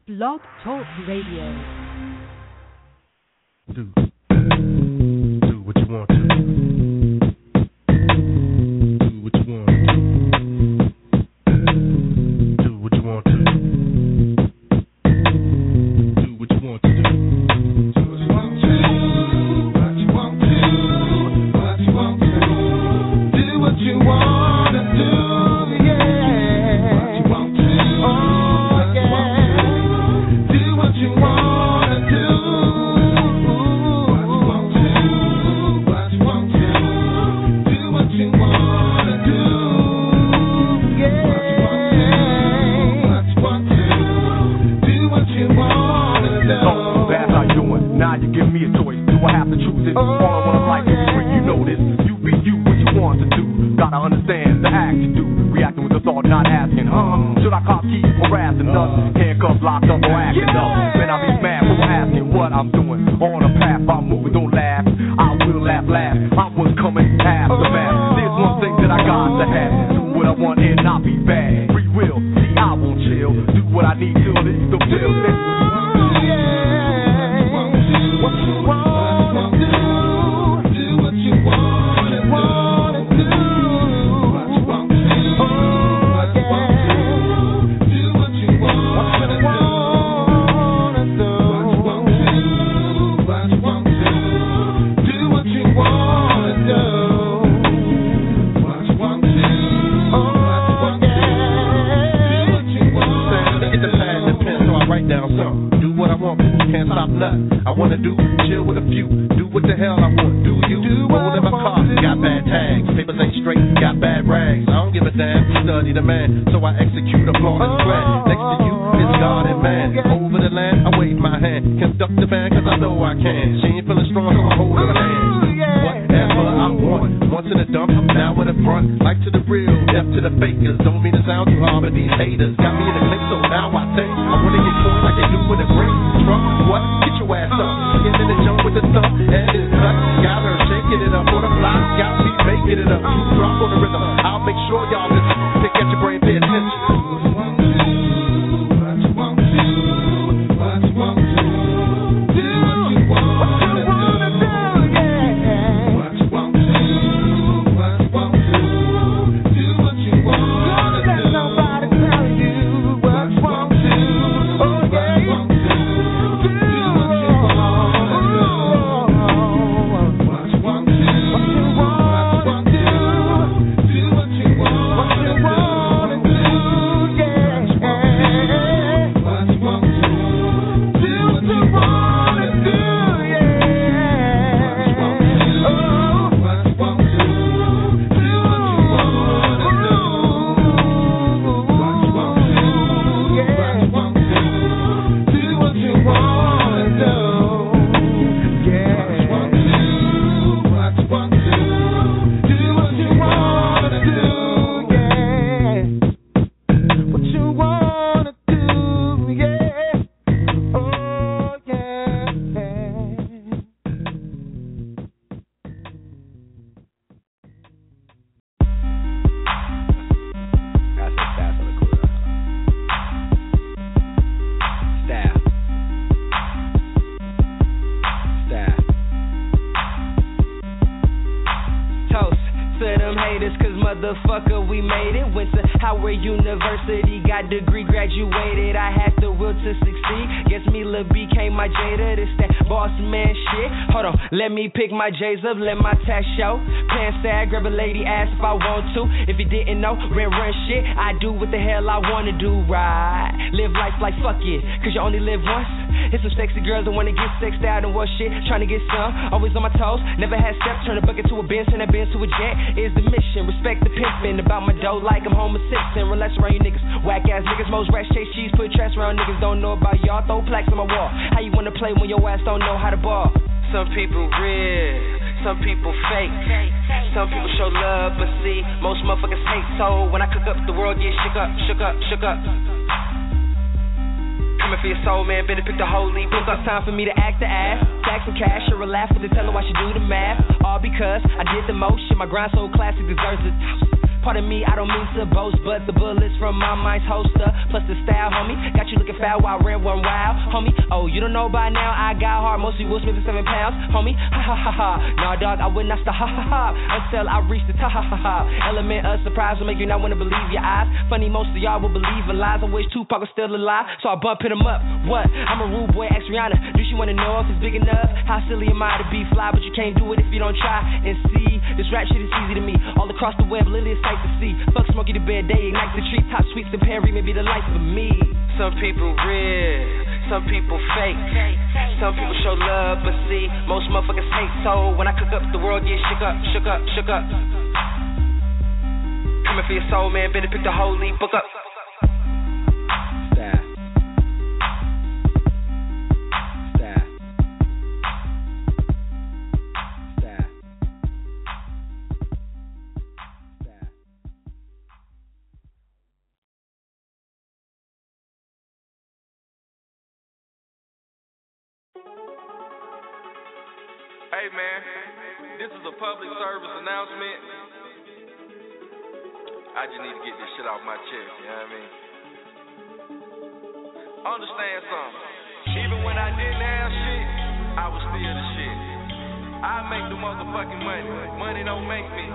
Blog Talk Radio. Do what you want to. Do what you want to. Do what you want to. Do what you want to do. Do what you want to. What you want to. What you want to. Do what you want to do. Locked up or acting up. Man, I be mad for asking what I'm doing. On a path I'm moving, don't laugh. I will laugh. I was coming half the math. There's one thing that I got to have. Do what I want and not be bad. Free will, see I won't chill. Do what I need till it's the bill. What you wanna do? Do what you wanna do. What you want to do? Do what you want to do. Can't stop nothing. I wanna do, chill with a few. Do what the hell I want. Do you? Roll in my car, got bad tags. Papers ain't straight, got bad rags. I don't give a damn. Study the man, so I execute a flawless plan. Next to you is God and man. Over the land, I wave my hand. Conduct the band, cause I know I can. She ain't feeling strong, so I hold her hand. Whatever I want. Once in the dump, now in the front. Like to the real, deaf to the fakers. Don't mean to sound too hard, but these haters got me in the click, so now I think I wanna get coin like they do with a great truck. What? Get your ass up. Get in the jump with the thump and it's cut. Got her shaking it up on the block. Got me making it up. You drop on the rhythm. I'll make sure y'all listen. Pick at your brain, pay attention. My J's up, let my tax show. Pants tag, grab a lady ass if I want to. If you didn't know, run shit. I do what the hell I wanna do, right? Live life like fuck it, cause you only live once. Hit some sexy girls that wanna get sexed out and what shit. Trying to get some, always on my toes. Never had steps, turn a bucket to a Benz, turn that Benz to a jet. Is the mission, respect the pimpin'. About my dough like I'm Homer Simpson. Relax around you niggas, whack ass niggas. Most rats chase cheese, put trash around niggas. Don't know about y'all, throw plaques on my wall. How you wanna play when your ass don't know how to ball? Some people real, some people fake. Some people show love, but see, most motherfuckers hate. So when I cook up, the world gets shook up, shook up, shook up. Coming for your soul, man, better pick the holy book up. Time for me to act the ass, stack some cash, or a laugh with the tell her why she do the math. All because I did the most shit, my grind so classic deserves a toast. Pardon me, I don't mean to boast, but the bullets from my mind's holster, plus the style, homie, got you looking foul while I ran one wild, homie. Oh, you don't know by now, I got hard, mostly Will Smith at 7 pounds, homie. Ha ha ha ha. Nah, dog, I would not stop, ha ha ha, until I reach the top, ha ha ha. Element of surprise will make you not want to believe your eyes. Funny, most of y'all will believe in lies. I wish Tupac was still alive, so I bump hit him up. What? I'm a rude boy, ask Rihanna. Do she want to know if it's big enough? How silly am I to be fly, but you can't do it if you don't try and see. This rap shit is easy to me. All across the web, Lily is sight to see. Fuck Smokey the Bear, they ignite the tree. Top sweets and Perry may be the life of me. Some people real, some people fake. Some people show love, but see, most motherfuckers hate. So when I cook up, the world gets shook up, shook up, shook up. Coming for your soul, man, better pick the holy book up. Hey man, this is a public service announcement. I just need to get this shit off my chest, you know what I mean? Understand something. Even when I didn't have shit, I was still the shit. I make the motherfucking money. Money don't make me.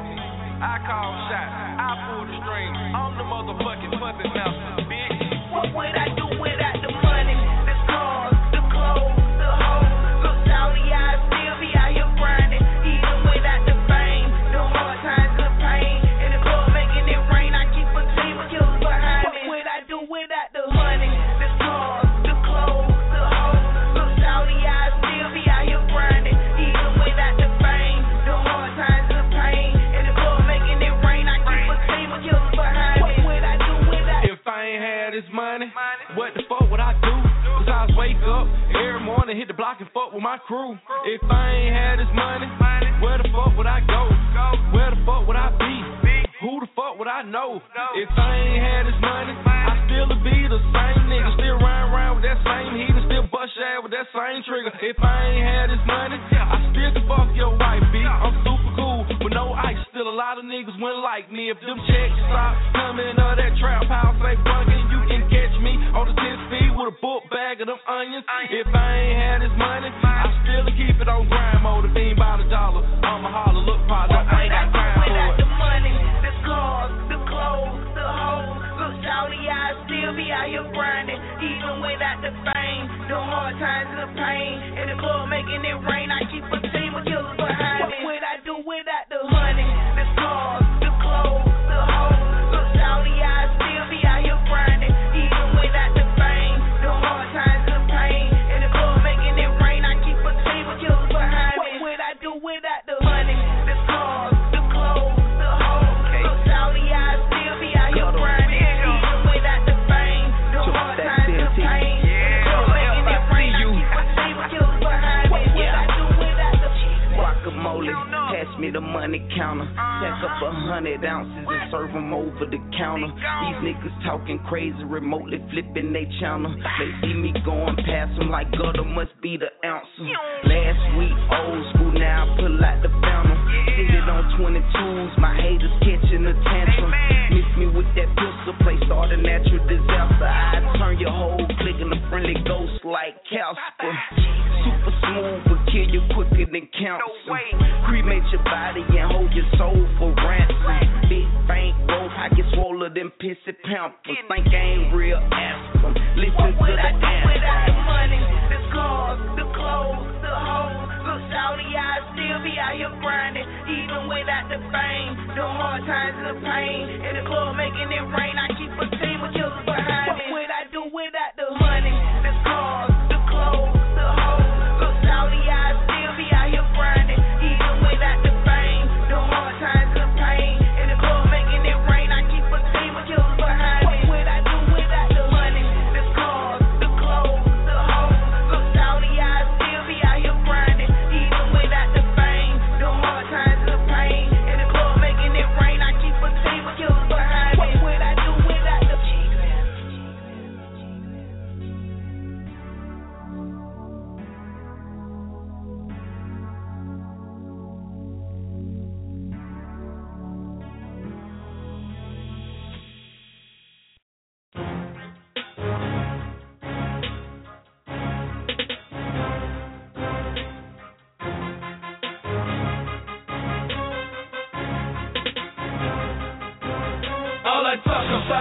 I call shots. I pull the strings. I'm the motherfucking puppet master, bitch. What would I do without the money, the cars, the clothes, the hoes? Look down the eyes, still be out here grinding. Even without the fame, the hard times, the pain. In the club making it rain, I keep a team of killers behind me. What would I do without the money, the cars, the clothes, the hoes? Look down the eyes, still be out here grinding. Even without the fame, the hard times, the pain. In the club making it rain, I keep a team of killers behind me. What would I do without? If I ain't had this money, what the fuck would I do? Besides wake up every morning, hit the block and fuck with my crew. If I ain't had this money, where the fuck would I go? Where the fuck would I be? Who the fuck would I know? If I ain't had this money, I still would be the same nigga. Still riding around with that same heat and still bust shad with that same trigger. If I ain't had this money, I still can fuck your wife, B. I'm super cool with no ice. Still a lot of niggas wouldn't like me. If them checks stop coming out of that trap house, say bugging, you can catch me on the 10 speed with a book bag of them onions. If I ain't had this money, I still keep it on grind mode. If ain't by the dollar, I'ma holler, look positive. I ain't got time for it. The money, the cars, the clothes, the hoes. Look down the eyes, still be out here grinding. Even without the fame, the hard times and the pain. In the club making it rain, I keep a team of killers behind me. What would I do without the money, the cars, the clothes, the hoes? Look down the eyes, still be out here grinding. Even without the fame, the hard times and the pain. In the club making it rain, I keep a team of killers behind me. What would I do without the money, the cars, the clothes, the hoes? Look down the eyes, still be out here grinding. Even without the fame, the hard times and the pain. In the club making it rain, I keep a team of killers behind me. What would I do without the guacamole? Pass me the money counter. Stack up 100 ounces and serve them over the counter. These niggas talking crazy, remotely flipping they channel. They see me going past them like gutter must be the answer. Last week, old school, now I pull out the fountain. Fitted on 22s, my haters catching the tantrum. Miss me with that pistol, play start a natural disaster. I turn your whole clique in a friendly ghost like Casper. Super smooth, but kill you quicker than cancer. Cremate your body and hold your soul for ransom. Big bank roll, pockets swollen than pissy pampers. Think I ain't real, ask them. Listen to the answer. Without the money, the cars, the clothes, the hoes? Look down the eyes, still be out here grinding. Even without the fame, the hard times and the pain. In the club making it rain, I keep a team of killers behind me. What would I do without the money, the cars, the clothes, the hoes? Look down the eyes, still be out here grinding. Even without the fame, the hard times and the pain. In the club making it rain, I keep a team of killers behind me. What would I do without the money, the cars, the clothes?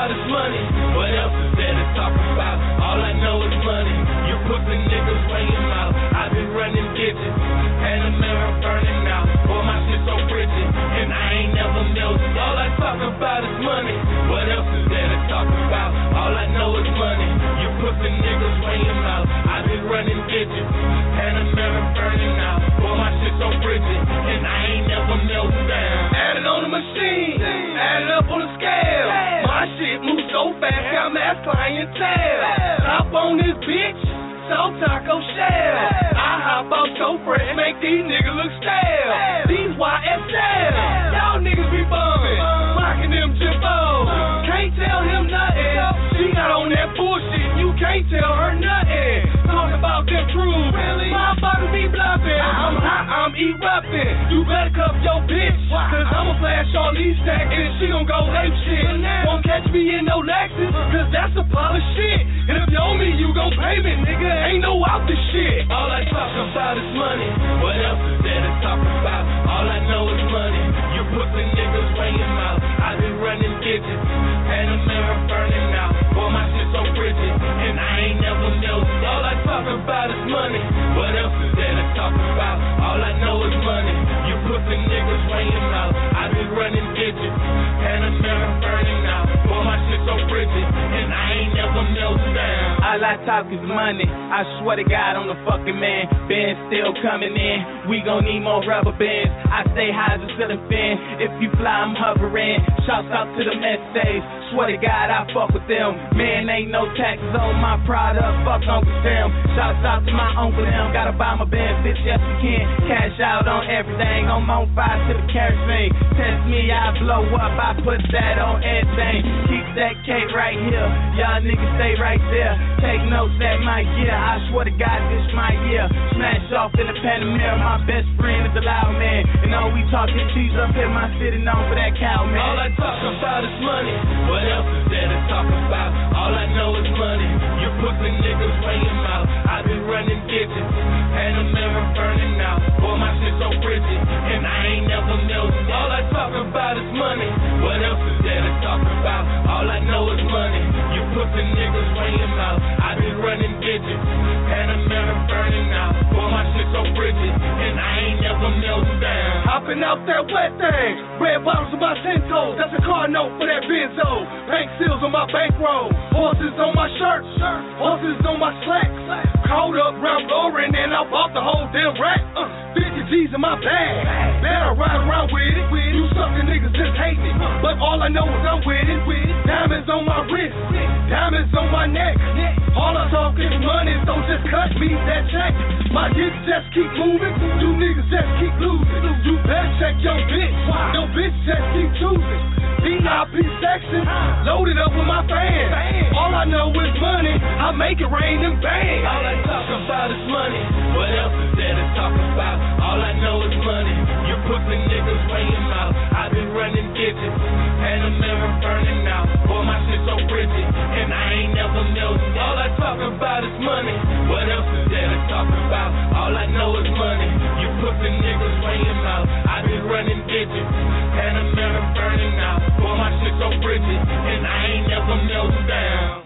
about is money. What else is there to talk about? All I know is money. You pussy niggas weighing out. I been running digits, and the mirror burning out. Boy, my shit so frigid, and I ain't never melted. All I talk about is money. What else is there to talk about? All I know is money. You pussy niggas weighing out. I been running digits, and the mirror burning out. Boy, my shit so frigid, and I ain't never melted down. Add it on the machine, add it up on the scale. My shit moves so fast, got mass clientele. Hop on this bitch, so taco shell. I hop out so fresh, make these niggas look stale. These YSL, y'all niggas be bumming, mocking them Jimbos. Can't tell him nothing, she got on that bullshit, you can't tell her nothing. Talk about them truths, really? My body be bluffing, I'm hot, I'm erupting. You better cuff your bitch, cause I'ma flash all these stacks and she gon' go ape shit. Won't catch me in no Lexus, cause that's a pile of shit. And if you owe me, you gon' pay me, nigga, ain't no out this shit. All I talk about is money. What else is there to talk about? All I know is money. You pussy niggas weighing out. I been running digits, and the mirror burning out. Boy, my shit so frigid, and I ain't never melted. All I talk about is money. What else is there to talk about? All I know is money. You pussy niggas weighing out. I been running digits, and the mirror burning out. Boy, my shit so frigid, and I ain't never melted down. All I talk is money. I swear to God, I'm the fucking man. Benz still coming in. We gon' need more rubber bands. I stay high as a ceiling fan. If you fly, I'm hovering. Shouts out to the Mets. Swear to God, I fuck with them. Man, ain't no taxes on my product. Fuck Uncle Sam. Shouts out to my uncle them. Gotta buy my Benz, bitch, yes we can. Cash out on everything. I'm on fire to the kerosene. Test me, I blow up. I put that on everything. Keep that cake right here. Y'all niggas stay right there. Take notes at my year. I swear to God, this my year. Smash off in the Panamera. My best friend is a loud man. And all we talking cheese up in my city known for that cow, man. All I talk about is money. What else is there to talk about? All I know is money. You pussy niggas weighing out. I been running digits, and the mirror burning out. Boy, my shit so frigid, and I ain't never melted. All I talk about is money. What else is there to talk about? All I know is money. You pussy niggas weighing out. I been running digits, and the mirror burning out. Boy, my shit so frigid, and I ain't never melted down. Hopping out that wet thing, red bottles on my 10 toes. That's a car note for that Benzo. Bank seals on my bankroll, horses on my shirt, horses on my slacks. Caught up round Lauren and I bought the whole damn rack. 50 G's in my bag, better ride around with it. You sucker niggas just hate me, but all I know is I'm with it. Diamonds on my wrist, diamonds on my neck. All I talk is money, so just cut me that check. My dick just keep moving, you niggas just keep losing. You better check your bitch, your bitch just keep choosing. VIP section, loaded up with my fans. All I know is money, I make it rain and bang. All I talk about is money. What else is there to talk about? All I know is money. You pussy niggas weighing out. I been running digits, and the mirror burning out. Boy, my shit so frigid, and I ain't never melted. All I talk about is money. What else is there to talk about? All I know is money. You pussy niggas weighing out. I been running digits, and the mirror burning out. Boy, my shit so frigid, and I ain't never melted down.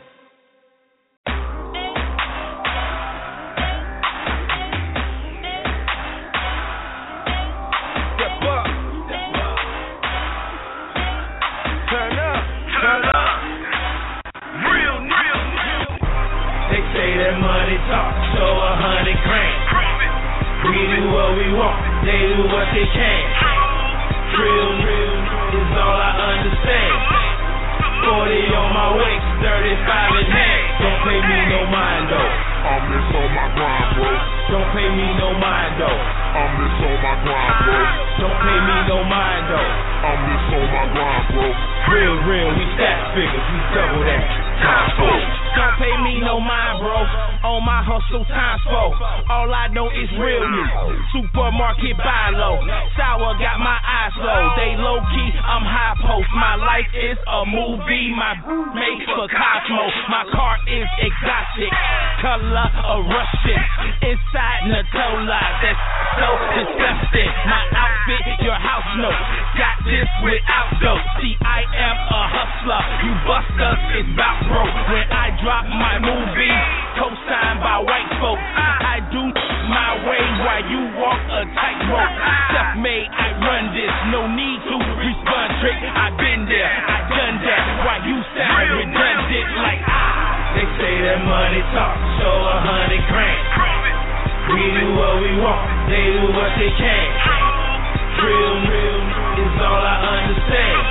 Money talk, so 100 grand. We do what we want, they do what they can. Real is all I understand. 40 on my waist, 35 in hand. Don't pay me no mind though. I'm just on my grind, bro. Don't pay me no mind though. I'm just on my grind, bro. Don't pay me no mind though. I'm just on my grind, bro. Real, we stack figures, we double that. Time for. Don't pay me no mind, bro. On my hustle, times for. All I know is realness. Supermarket buy low. Sour got my eyes low. They low key, I'm high post. My life is a movie. My made for Cosmo. My car is exotic. Color of Russian. Inside Nutella. That's so disgusting. My outfit, your house note. Got this without dope. See, I am a hustler. You busters, it's bout broke. When I drop my movie, co-signed by white folks. I do my way while you walk a tightrope. Self-made, I run this. No need to respond trick. I've been there, I done that. While you sound redundant like they say that money talk, so 100 grand. We do what we want, they do what they can. Real is all I understand.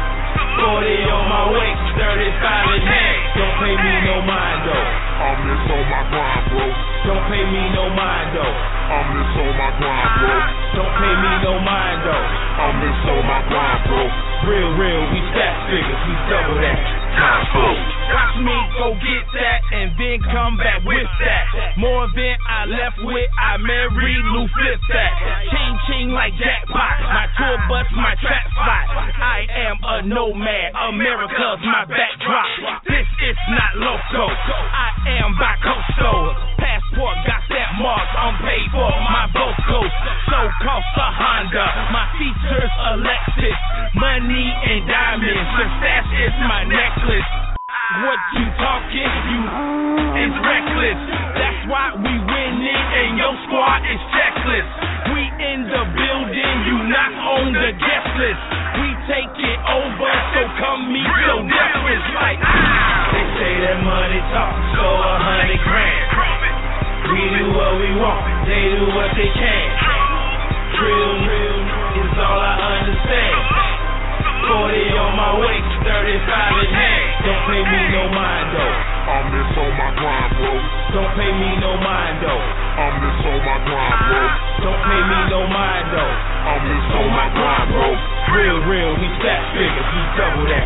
40 on my waist, 35 in hand. Don't pay me no mind though. I'm just on my grind, bro. Don't pay me no mind though. I'm just on my grind, bro. Don't pay me no mind though. I'm just on my grind, bro. Real, we stack figures, we double that. Watch me go get that and then come back with that. More than I left with, I married Lou Flip that. Ching like jackpot, my tour bus, my trap spot. I am a nomad, America's my backdrop. This is not loco, I am by coastal. Passport got that mark, I'm paid for my boat coast. So cost a Honda, my features a Lexus. Money and diamonds, the stash is my necklace. What you talking? You is reckless. That's why we winning and your squad is checklist. We in the building, you not on the guest list. We take it over, so come meet your breakfast like they say that money talk, so 100 grand. We do what we want, they do what they can. Real is all I understand. 40 on my waist, 35 in hand. Don't pay me no mind though. I'm just on my grind, bro. Don't pay me no mind though. I'm just on my grind, bro. Don't pay me no mind though. I'm just on my grind, bro. Real, we stack figures, we double that.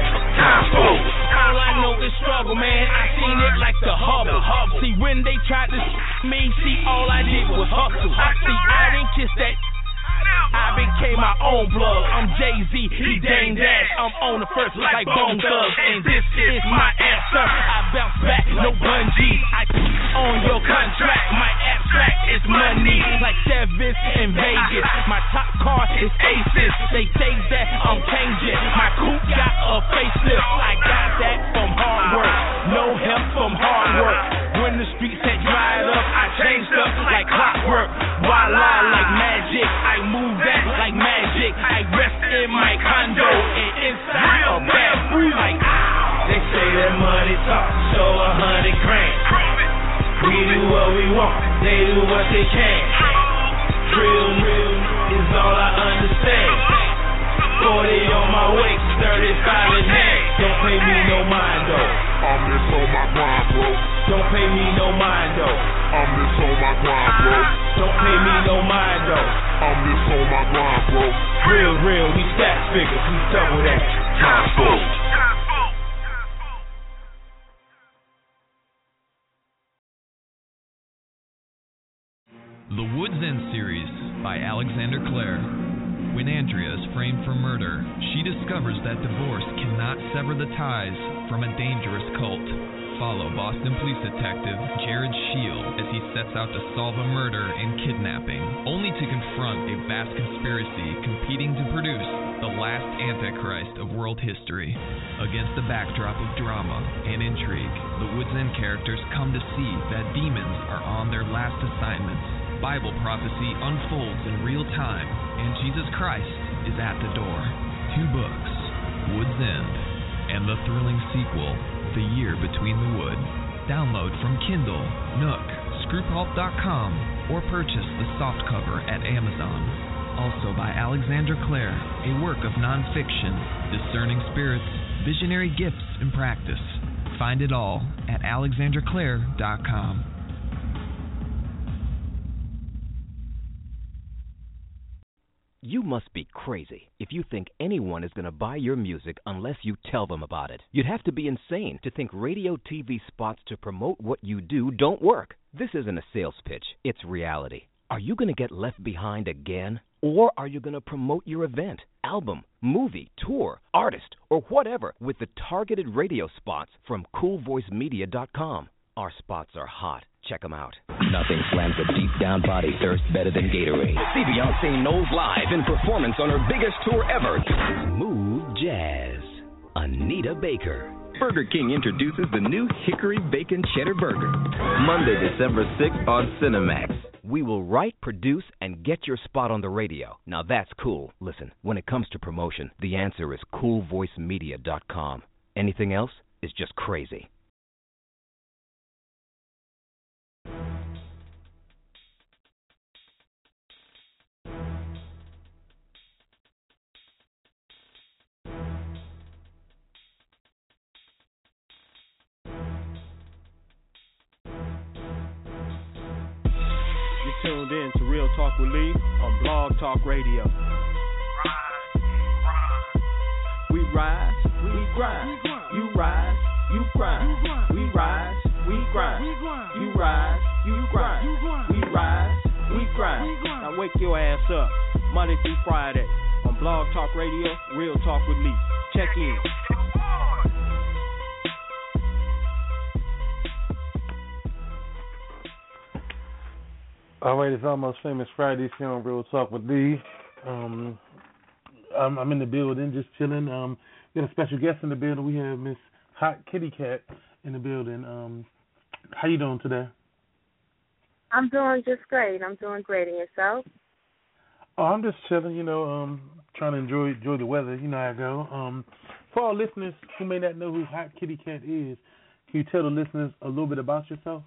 All I know is struggle, man. I seen it like the Hubble. See, when they tried to me, see, all I did was hustle. See, I didn't kiss that. I became my own plug. I'm Jay-Z, he Dame Dash. I'm on the first like Bone Thugs, and this is my answer. I bounce back, no bungee. I on your contract. My abstract is money, like Sevens in Vegas. My top car is Aces. They say that I'm changing. My coupe got a facelift. I got that from hard work. No help from hard work. When the streets had dried up, I changed up like clockwork. Voila, like magic. I move that like magic. I rest in my condo and inside a bad food like they say that money talk, so 100 grand. We do what we want, they do what they can. Real is all I understand. 40 on my waist, 35 in hand. Don't pay me no mind though. I'm just on my grind, bro. Don't pay me no mind though. I'm just on my grind, bro. Don't pay me no mind though. I'm just on my grind, bro. Real, we stack figures, we double that. The Woods End series by Alexander Clare. When Andrea is framed for murder, she discovers that divorce cannot sever the ties from a dangerous cult. Follow Boston Police Detective Jared Shield as he sets out to solve a murder and kidnapping, only to confront a vast conspiracy competing to produce the last Antichrist of world history. Against the backdrop of drama and intrigue, the Woods End characters come to see that demons are on their last assignments. Bible prophecy unfolds in real time, and Jesus Christ is at the door. 2 books, Woods End, and the thrilling sequel, The Year Between the Wood. Download from Kindle, Nook, Screwpulp.com, or purchase the softcover at Amazon. Also by Alexander Clare, a work of nonfiction, discerning spirits, visionary gifts, and practice. Find it all at alexanderclare.com. You must be crazy if you think anyone is going to buy your music unless you tell them about it. You'd have to be insane to think radio TV spots to promote what you do don't work. This isn't a sales pitch, it's reality. Are you going to get left behind again? Or are you going to promote your event, album, movie, tour, artist, or whatever with the targeted radio spots from CoolVoiceMedia.com? Our spots are hot, check them out. Nothing slams a deep down body thirst better than Gatorade. See Beyonce Knowles live in performance on her biggest tour ever. Smooth Jazz. Anita Baker. Burger King introduces the new Hickory Bacon Cheddar Burger. Monday, December 6th on Cinemax. We will write, produce, and get your spot on the radio. Now that's cool. Listen, when it comes to promotion, the answer is coolvoicemedia.com. Anything else is just crazy. Tuned in to Real Talk with Lee on Blog Talk Radio. We rise, we grind. You rise, you grind. We rise, we grind. You rise, you grind. We rise, we grind. Now wake your ass up Monday through Friday on Blog Talk Radio, Real Talk with Lee. Check in. All right, it's Almost Famous Friday here on Real Talk with Lee. I'm in the building, just chilling. We got a special guest in the building. We have Miss Hot Kitty Cat in the building. How you doing today? I'm doing just great. I'm doing great. And yourself? Oh, I'm just chilling, trying to enjoy the weather. You know how I go. For our listeners who may not know who Hot Kitty Cat is, can you tell the listeners a little bit about yourself?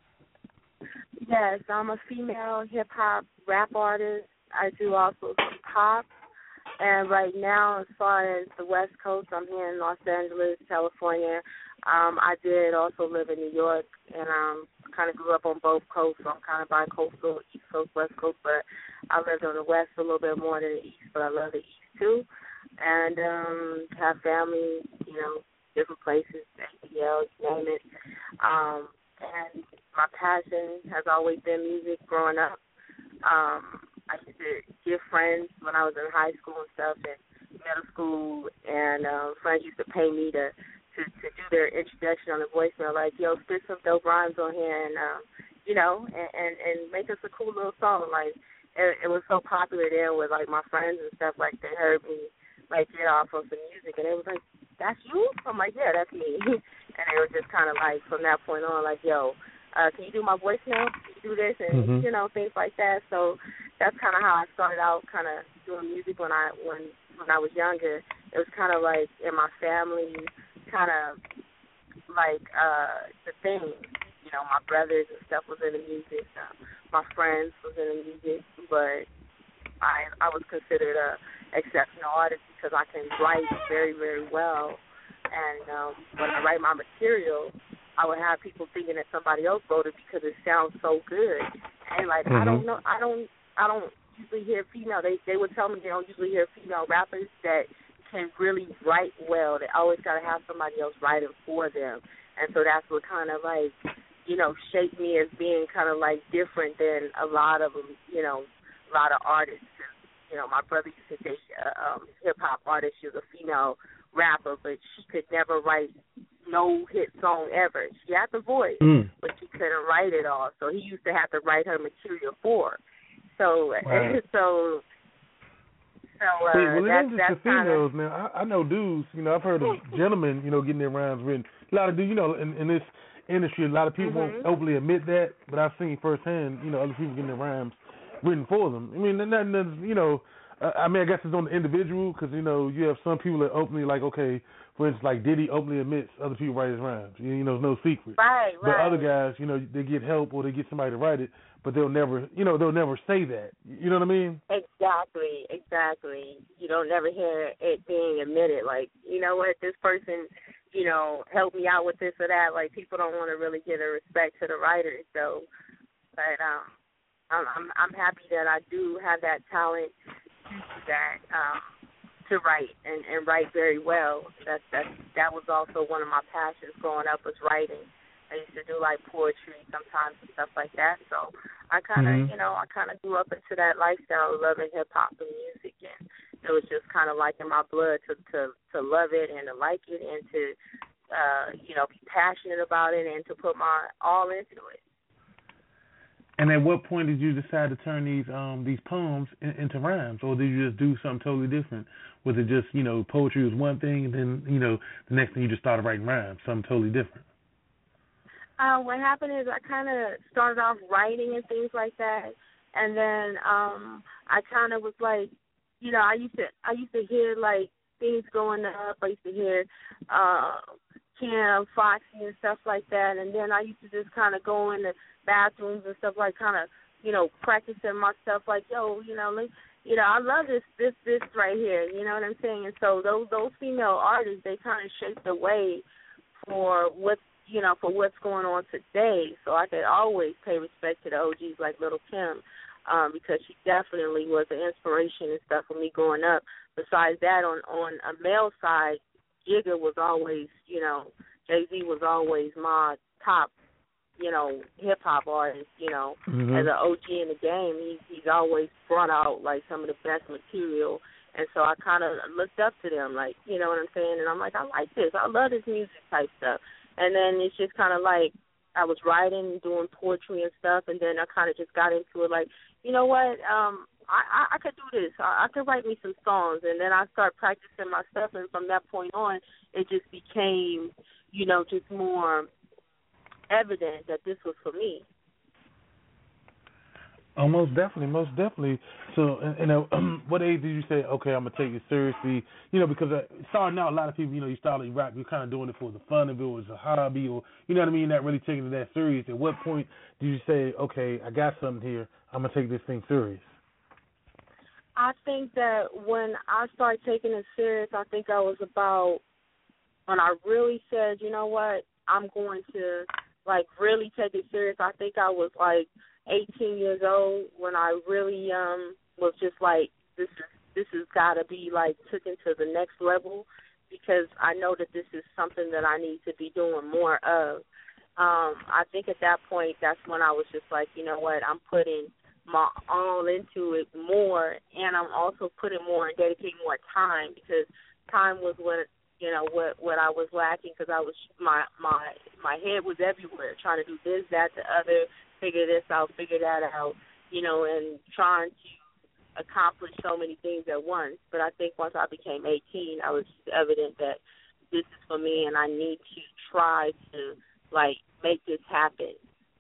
Yes, I'm a female hip-hop rap artist. I do also some pop. And right now, as far as the West Coast, I'm here in Los Angeles, California. I did also live in New York, and kind of grew up on both coasts, so I'm kind of bi-coastal, East Coast, West Coast, but I lived on the West a little bit more than the East, but I love the East too. And have family, different places, ATL, you name it. And my passion has always been music growing up. I used to give friends when I was in high school and stuff and middle school, and friends used to pay me to do their introduction on the voicemail, like, yo, spit some dope rhymes on here and, and make us a cool little song. Like, it was so popular then with, like, my friends and stuff, like, they heard me, like, get off of some music, and they was like, that's you? I'm like, yeah, that's me. And they were just kind of like, from that point on, like, yo, can you do my voicemail? Can you do this? And, things like that. So that's kind of how I started out kind of doing music when I was younger. It was kind of like in my family, kind of like the thing. My brothers and stuff was into music. My friends was into music. But I was considered a exceptional artist because I can write very, very well. And when I write my material, I would have people thinking that somebody else wrote it because it sounds so good. And like, I don't know, I don't usually hear female. They would tell me they don't usually hear female rappers that can really write well. They always got to have somebody else writing for them. And so that's what kind of like, shaped me as being kind of like different than a lot of them, a lot of artists. My brother used to date a hip-hop artist. She was a female rapper, but she could never write no hit song ever. She had the voice, but she couldn't write it all. So he used to have to write her material for her. So, right. so that's that's the females, man. I know dudes. I've heard of gentlemen, getting their rhymes written. A lot of dudes, in this industry, a lot of people won't openly admit that, but I've seen firsthand, other people getting their rhymes written for them. I mean, I guess it's on the individual because, you have some people that openly, like, okay, for instance, like Diddy openly admits other people write his rhymes. It's no secret. Right. But other guys, they get help or they get somebody to write it, but they'll never say that. You know what I mean? Exactly. You don't never hear it being admitted. Like, you know what, this person, helped me out with this or that. Like, people don't want to really give a respect to the writers. So, but I'm happy that I do have that talent to write and write very well. That was also one of my passions growing up, was writing. I used to do like poetry sometimes and stuff like that. So I kind of, I kind of grew up into that lifestyle of loving hip hop and music, and it was just kind of like in my blood to love it and to like it and to, be passionate about it and to put my all into it. And at what point did you decide to turn these poems into rhymes, or did you just do something totally different? Was it just, poetry was one thing, and then, the next thing you just started writing rhymes, something totally different? What happened is I kind of started off writing and things like that, and then I kind of was like, I used to hear like things going up. I used to hear Kim, Foxy, and stuff like that, and then I used to just kind of go in the bathrooms and stuff like kind of, practicing my stuff like, I love this right here, you know what I'm saying? And so those female artists, they kind of shaped the way for what's going on today. So I could always pay respect to the OGs like Little Kim, because she definitely was an inspiration and stuff for me growing up. Besides that, on a male side, Jigga was always, Jay-Z was always my top, hip-hop artist, as an OG in the game. He's always brought out, like, some of the best material. And so I kind of looked up to them, like, you know what I'm saying? And I'm like, I like this. I love this music type stuff. And then it's just kind of like I was writing, doing poetry and stuff, and then I kind of just got into it like, you know what, I could do this. I could write me some songs. And then I started practicing my stuff, and from that point on, it just became, just more evident that this was for me. Oh, most definitely. So, what age did you say, okay, I'm going to take it seriously? Because starting out, a lot of people, you start to rap, you're kind of doing it for the fun of it, or it's a hobby, or, you know what I mean, not really taking it that serious. At what point did you say, okay, I got something here, I'm going to take this thing serious? I think that when I started taking it serious, I think I was about, when I really said, you know what, I'm going to, like, really take it serious, I think I was, like, 18 years old when I really was just like, this has got to be, like, taken to the next level, because I know that this is something that I need to be doing more of. I think at that point, that's when I was just like, you know what, I'm putting my all into it more, and I'm also putting more and dedicating more time, because time was what I was lacking, because I was my head was everywhere, trying to do this, that, the other, figure this out, figure that out, and trying to accomplish so many things at once. But I think once I became 18, I was evident that this is for me, and I need to try to, like, make this happen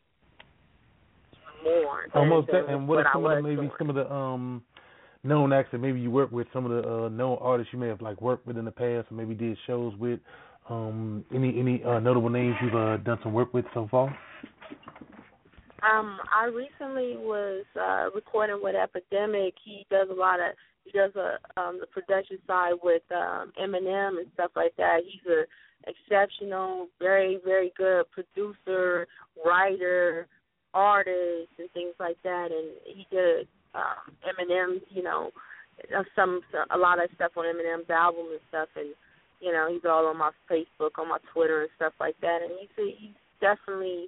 more. Almost that. And what are some of the known acts that maybe you work with, some of the known artists you may have, like, worked with in the past, or maybe did shows with? Any notable names you've done some work with so far? I recently was recording with Epidemic. He does the production side with Eminem and stuff like that. He's an exceptional, very, very good producer, writer, artist, and things like that. And he did Eminem's, a lot of stuff on Eminem's album and stuff. And he's all on my Facebook, on my Twitter, and stuff like that. And he's definitely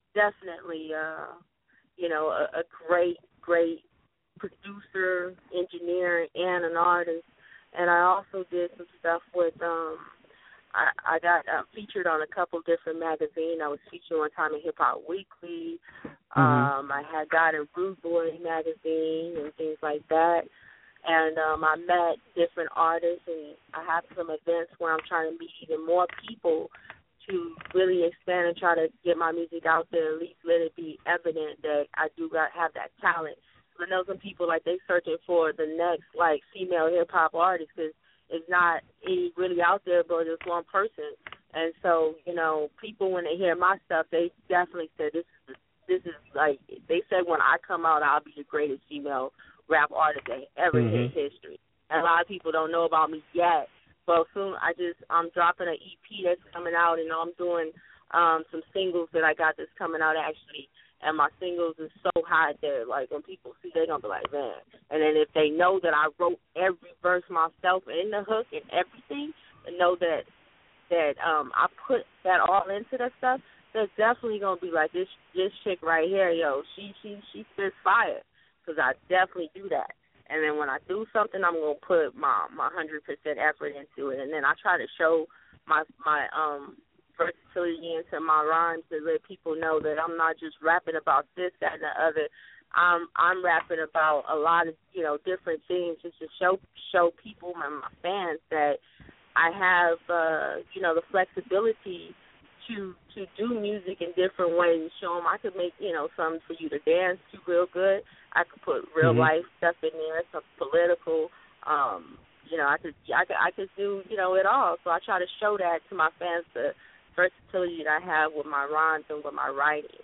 a great producer, engineer, and an artist. And I also did some stuff with, I got featured on a couple different magazines. I was featured one time in Hip Hop Weekly. I had got in Rude Boy magazine and things like that. And I met different artists, and I have some events where I'm trying to meet even more people to really expand and try to get my music out there, at least let it be evident that I do have that talent. I know some people, like, they searching for the next, like, female hip-hop artist, because it's not any really out there but just one person. And so, people, when they hear my stuff, they definitely said this is like, they said when I come out, I'll be the greatest female rap artist that ever hit history. And a lot of people don't know about me yet. But soon I'm dropping an EP that's coming out, and I'm doing some singles that I got that's coming out, actually. And my singles is so hot that, like, when people see, they're going to be like, man. And then if they know that I wrote every verse myself in the hook and everything, and know that I put that all into that stuff, they're definitely going to be like, this chick right here, yo, she spits fire, because I definitely do that. And then when I do something, I'm going to put my 100% effort into it. And then I try to show my versatility into my rhymes to let people know that I'm not just rapping about this, that, and the other. I'm rapping about a lot of, different things just to show people and my fans that I have, the flexibility to do music in different ways. Show them I could make, something for you to dance to real good. I could put real life stuff in there, some political. I could do, it all. So I try to show that to my fans, the versatility that I have with my rhymes and with my writing.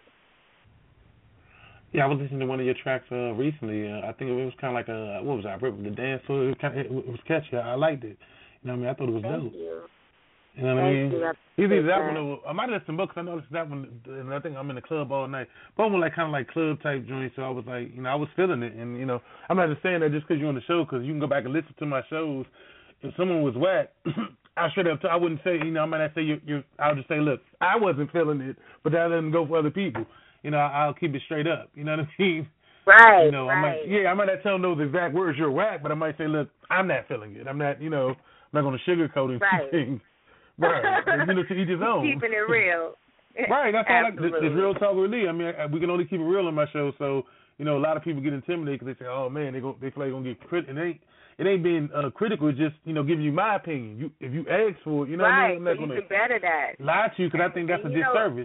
Yeah, I was listening to one of your tracks recently. I think it was kind of like what was that? Rip the Dance. So it was catchy. I liked it. I thought it was dope. Thank you. You know what I mean? Either that one. I might have listened to books. I noticed that one, and I think I'm in the club all night. But one kind of like club type joint. So I was like, I was feeling it, and I'm not just saying that just because you're on the show, because you can go back and listen to my shows. If someone was whack, I straight up, I wouldn't say, I might not say you're. I'll just say, look, I wasn't feeling it, but that doesn't go for other people. I'll keep it straight up. You know what I mean? Right. I might not tell them those exact words, you're whack, but I might say, look, I'm not feeling it. I'm not, I'm not going to sugarcoat anything. Right. To each his own. Keeping it real. Right. That's all. It's real talk with Lee. I mean, we can only keep it real on my show. So, a lot of people get intimidated because they say, oh man, they feel like they're gonna get critical. It ain't being critical. It's just giving you my opinion. If you ask for it, right. I'm not so gonna you can better that. Lie to you because I think that's a disservice.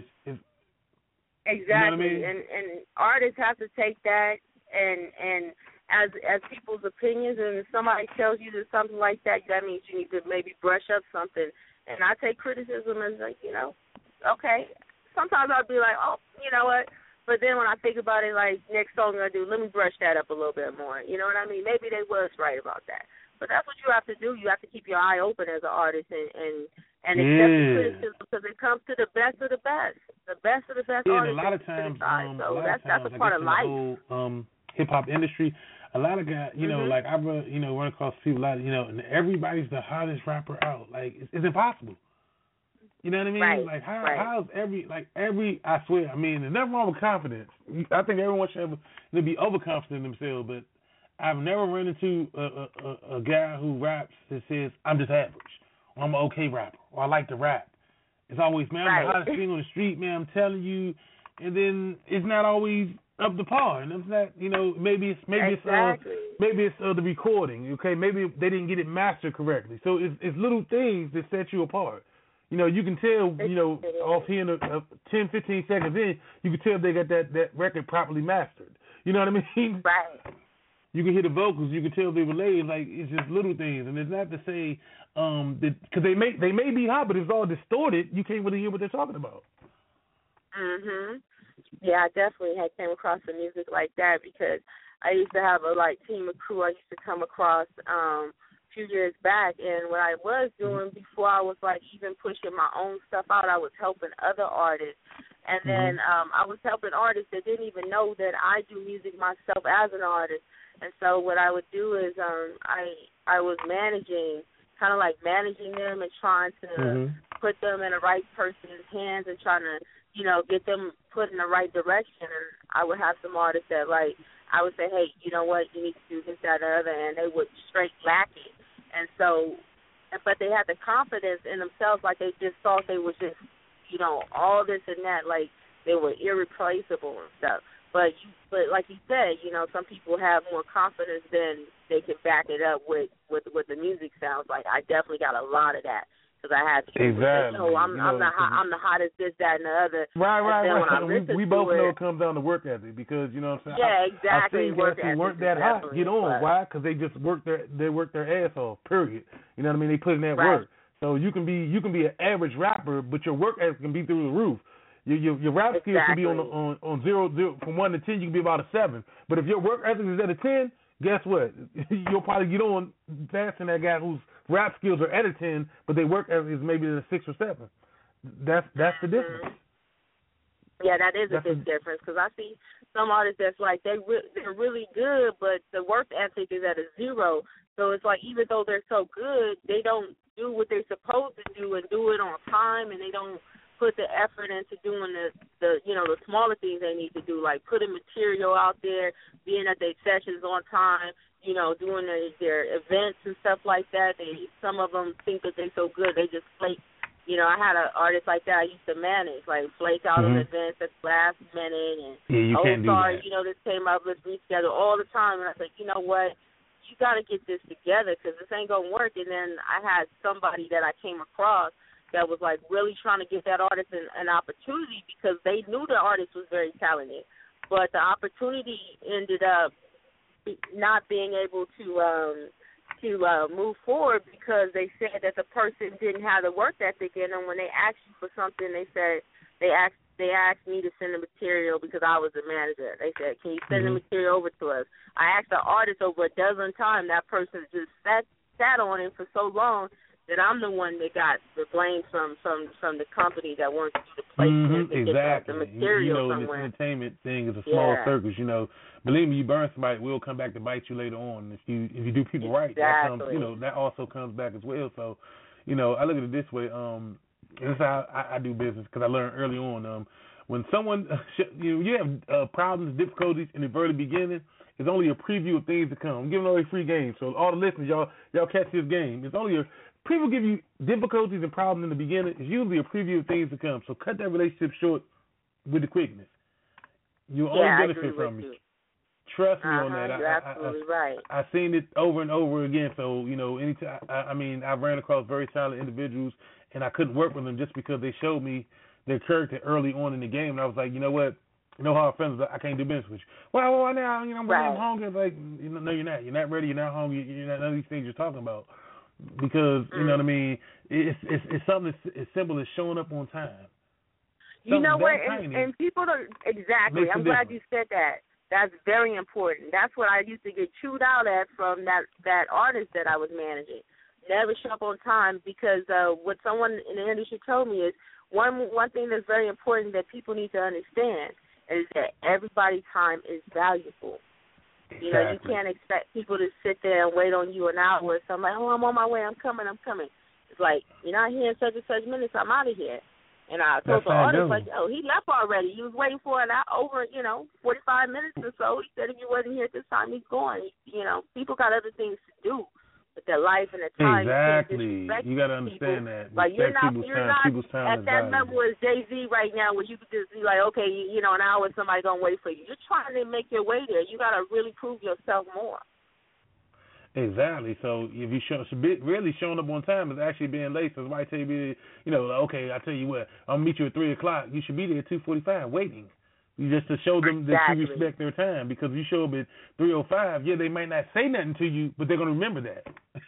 Exactly. You know what I mean? And artists have to take that and as people's opinions, and if somebody tells you that something like that, that means you need to maybe brush up something. And I take criticism as like, okay. Sometimes I'll be like, oh, you know what? But then when I think about it, like, next song I do, let me brush that up a little bit more. You know what I mean? Maybe they was right about that. But that's what you have to do. You have to keep your eye open as an artist and accept the criticism because it comes to the best of the best. The best of the best artists. And a lot of times, that's a part of life. The whole hip hop industry, a lot of guys, like I run across people a lot, and everybody's the hottest rapper out. Like it's impossible. You know what I mean? Right. Like how's every I swear, I mean, there's nothing wrong with confidence. I think everyone should be overconfident in themselves, but I've never run into a guy who raps that says I'm just average, or I'm an okay rapper, or I like to rap. It's always, man, I'm the hottest thing on the street, man, I'm telling you, and then it's not always up to par, and it's not, maybe it's the recording, okay, maybe they didn't get it mastered correctly. So it's little things that set you apart. You can tell, off here in 10, 15 seconds in, you can tell if they got that record properly mastered. You know what I mean? Right. You can hear the vocals. You can tell they were laid. Like, it's just little things. And it's not to say because they may be hot, but it's all distorted. You can't really hear what they're talking about. Yeah, I definitely had came across some music like that because I used to have a team of crew I used to come across a few years back, and what I was doing before I was even pushing my own stuff out, I was helping other artists. And then I was helping artists that didn't even know that I do music myself as an artist. And so what I would do is I was managing them and trying to put them in the right person's hands and trying to, get them put in the right direction. And I would have some artists that, I would say, hey, you know what, you need to do this, that, and the other, and they would straight lack it. And so, but they had the confidence in themselves, they just thought they was just, all this and that, they were irreplaceable and stuff. But like you said, some people have more confidence than they can back it up with what the music sounds like. I definitely got a lot of that because I had to. Exactly. Say, I'm the hottest this, that, and the other. Right. We both know it comes down to work ethic because what I'm saying. Yeah, exactly. I see guys who weren't that hot get on. Why? Because they just work their ass off. Period. You know what I mean? They put in that work. So you can be an average rapper, but your work ethic can be through the roof. Your rap skills can be on 0 from 1 to 10. You can be about a 7. But if your work ethic is at a 10, guess what? You'll probably get on faster than that guy whose rap skills are at a 10, but their work ethic is maybe a 6 or 7. That's the difference. Yeah, that is a big difference because I see some artists that's they're really good, but the work ethic is at a 0. So it's even though they're so good, they don't do what they're supposed to do and do it on time, and they don't put the effort into doing the smaller things they need to do, like putting material out there, being at their sessions on time, doing their events and stuff like that. Some of them think that they're so good, they just flake I had an artist like that I used to manage, like flake out on events at the last minute, and sorry, this came up, let's reschedule all the time. And I said, you know what, you got to get this together because this ain't gonna work. And then I had somebody that I came across that was like really trying to give that artist an opportunity because they knew the artist was very talented, but the opportunity ended up not being able to move forward because they said that the person didn't have the work ethic in them. When they asked you for something, they said they asked me to send the material because I was the manager. They said, "Can you send the material over to us?" I asked the artist over a dozen times. That person just sat on it for so long that I'm the one that got the blame from the company that wants to do the placement to get the material somewhere. This entertainment thing is a small circus. Believe me, you burn somebody, it will come back to bite you later on. If you do people right, that comes, that also comes back as well. So, I look at it this way. This is how I do business because I learned early on. When someone you have problems, difficulties in the very beginning, it's only a preview of things to come. I'm giving away free games, so all the listeners, y'all catch this game. It's only people give you difficulties and problems in the beginning. It's usually a preview of things to come. So cut that relationship short with the quickness. You'll only benefit from it. Trust me on that. You're absolutely right. I've seen it over and over again. So, anytime, I ran across very talented individuals, and I couldn't work with them just because they showed me their character early on in the game. And I was like, you know what? How our friends, I can't do business with you. Well, now, I'm hungry. Like, no, you're not. You're not ready. You're not hungry. You're not none of these things you're talking about. Because, you know what I mean, it's something as simple as showing up on time. You know what? And people don't, exactly. I'm glad you said that. That's very important. That's what I used to get chewed out at from that artist that I was managing. Never show up on time because what someone in the industry told me is one thing that's very important that people need to understand is that everybody's time is valuable. Exactly. You can't expect people to sit there and wait on you an hour or something like, oh, I'm on my way, I'm coming. It's like, you're not here in such and such minutes, I'm out of here. And I told the artist, like, he left already. He was waiting for an hour, over, 45 minutes or so. He said if you wasn't here at this time, he's gone. People got other things to do with their life and their time. Exactly. You got to understand that. Like, you're not at that level as Jay-Z right now where you could just be like, okay, an hour somebody's going to wait for you. You're trying to make your way there. You got to really prove yourself more. Exactly. So if you really showing up on time is actually being late. So somebody tell you, okay, I tell you what, I'll meet you at 3:00. You should be there at 2:45 waiting. Just to show them that you respect their time. Because if you show up at 3:05, they might not say nothing to you, but they're gonna remember that.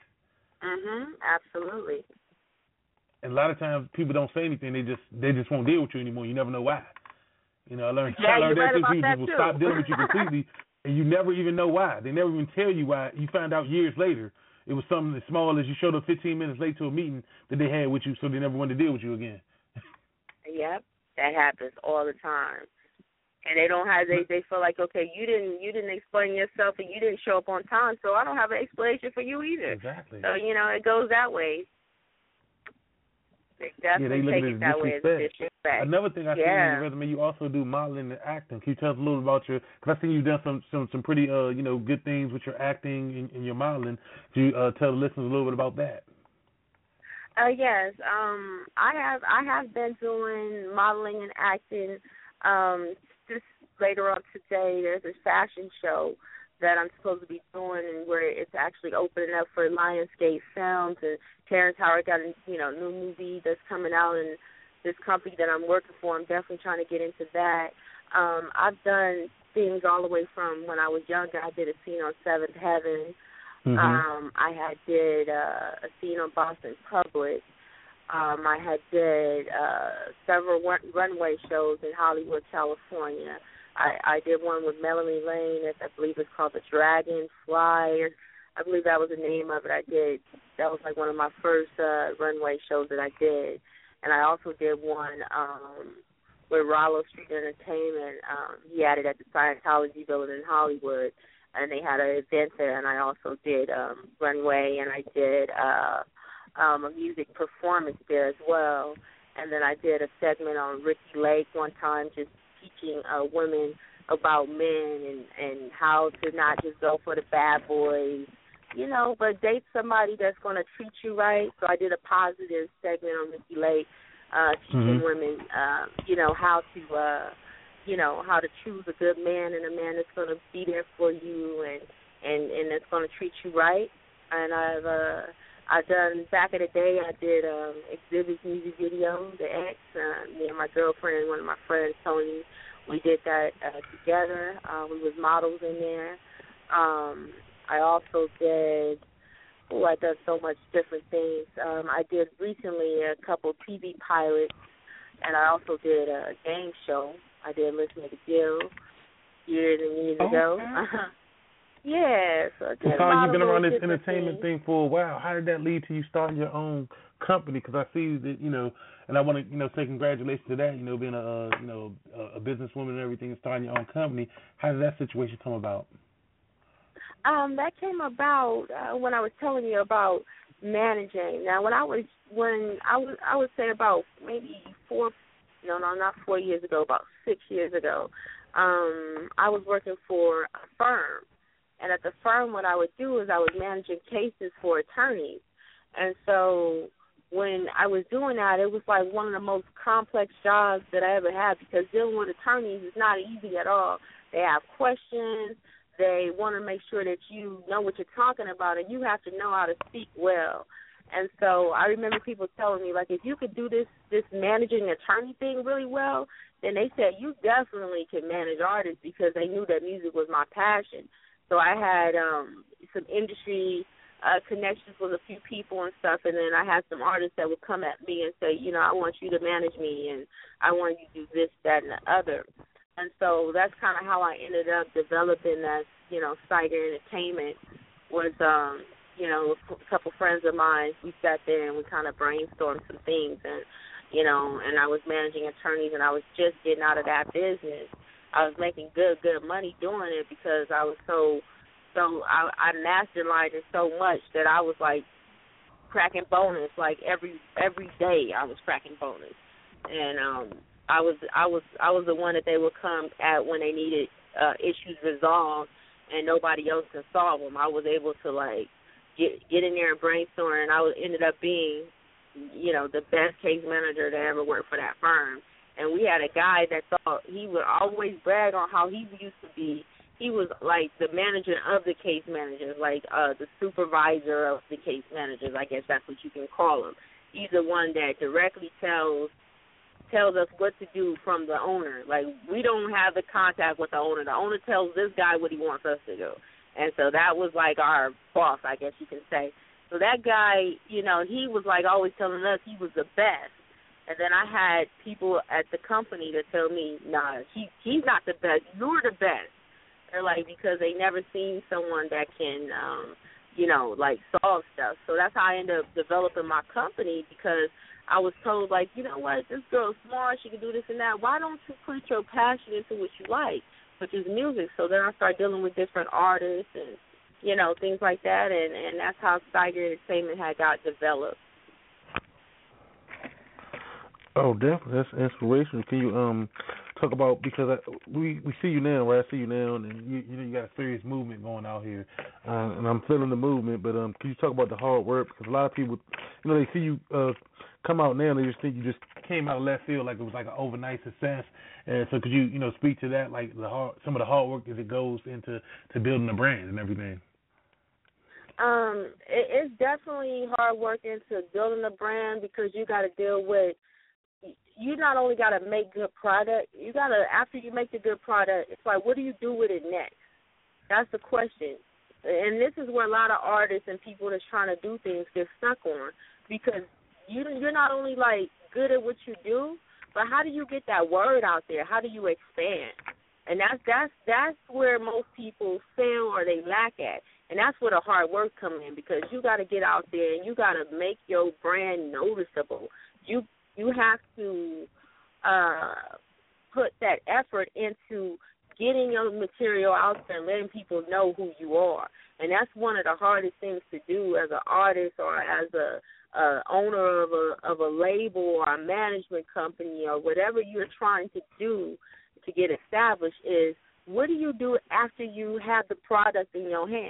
Absolutely. And a lot of times people don't say anything. They just won't deal with you anymore. You never know why. I learned that too. People will stop dealing with you completely. And you never even know why. They never even tell you why. You find out years later it was something as small as you showed up 15 minutes late to a meeting that they had with you, so they never wanted to deal with you again. Yep, that happens all the time. And they don't have. They feel like, okay, you didn't explain yourself and you didn't show up on time, so I don't have an explanation for you either. Exactly. So it goes that way. They definitely take it that way as disrespect. Another thing I see on your resume, you also do modeling and acting. Can you tell us a little about because I think you've done some pretty good things with your acting and your modeling. Can you tell the listeners a little bit about that? Yes, I have been doing modeling and acting. Just later on today, there's a fashion show that I'm supposed to be doing, and where it's actually opening up for Lionsgate Films, and Terrence Howard got a new movie that's coming out, and this company that I'm working for, I'm definitely trying to get into that. I've done things all the way from when I was younger. I did a scene on Seventh Heaven. I had did a scene on Boston Public. I had did several runway shows in Hollywood, California. I did one with Melanie Lane, I believe it's called The Dragonfly. I believe that was the name of it. That was like one of my first runway shows that I did. And I also did one with Rollo Street Entertainment. He had it at the Scientology building in Hollywood, and they had an event there. And I also did runway, and I did a music performance there as well. And then I did a segment on Ricky Lake one time, just teaching women about men and how to not just go for the bad boys, but date somebody that's going to treat you right. So I did a positive segment on Nikki Lake, teaching women, how to choose a good man and a man that's going to be there for you and that's going to treat you right. And I've done, back in the day, I did Exhibit's music video, The X. Me and my girlfriend and one of my friends, Tony, we did that together. We was models in there. I also did, I've done so much different things. I did recently a couple TV pilots, and I also did a game show. I did Listening to Gil years and years ago. Yeah. So you've been around this entertainment thing for a while. How did that lead to you starting your own company? Because I see that, and I want to, say congratulations to that, being a businesswoman and everything and starting your own company. How did that situation come about? That came about when I was telling you about managing. Now, I would say about maybe 4 years ago, about 6 years ago, I was working for a firm. And at the firm, what I would do is I was managing cases for attorneys. And so when I was doing that, it was like one of the most complex jobs that I ever had, because dealing with attorneys is not easy at all. They have questions. They want to make sure that you know what you're talking about, and you have to know how to speak well. And so I remember people telling me, like, if you could do this managing attorney thing really well, then they said you definitely can manage artists, because they knew that music was my passion. So I had some industry connections with a few people and stuff, and then I had some artists that would come at me and say, I want you to manage me, and I want you to do this, that, and the other. And so that's kind of how I ended up developing that, Steiger Entertainment. Was, a couple friends of mine, we sat there and we kind of brainstormed some things, and, and I was managing attorneys, and I was just getting out of that business. I was making good money doing it, because I was I masterminded it so much that I was like cracking bonus, like every day I was cracking bonus, and I was the one that they would come at when they needed issues resolved and nobody else can solve them. I was able to like get in there and brainstorm, and I ended up being, the best case manager that ever worked for that firm. And we had a guy that thought he would always brag on how he used to be. He was like the manager of the case managers, like the supervisor of the case managers. I guess that's what you can call him. He's the one that directly tells us what to do from the owner. Like, we don't have the contact with the owner. The owner tells this guy what he wants us to do. And so that was like our boss, I guess you can say. So that guy, he was like always telling us he was the best. And then I had people at the company that tell me, nah, he's not the best. You're the best. They're like, because they never seen someone that can, like solve stuff. So that's how I ended up developing my company, because I was told, like, you know what, this girl's smart, she can do this and that. Why don't you put your passion into what you like, which is music? So then I started dealing with different artists and, things like that. And that's how Steiger Entertainment had got developed. Oh, definitely. That's inspirational. Can you talk about, because we see you now, right? I see you now, and you got a serious movement going out here, and I'm feeling the movement. But can you talk about the hard work? Because a lot of people, they see you come out now, and they just think you just came out of left field, like it was like an overnight success. And so could you speak to that, like some of the hard work as it goes into building a brand and everything? It's definitely hard work into building a brand, because you got to deal with. You not only got to make good product, you got to, after you make the good product, it's like, what do you do with it next? That's the question. And this is where a lot of artists and people that's trying to do things get stuck on, because you're not only, like, good at what you do, but how do you get that word out there? How do you expand? And that's where most people fail or they lack at. And that's where the hard work comes in, because you got to get out there and you got to make your brand noticeable. You have to put that effort into getting your material out there and letting people know who you are. And that's one of the hardest things to do as an artist or as a owner of a label or a management company or whatever you're trying to do to get established is, what do you do after you have the product in your hand?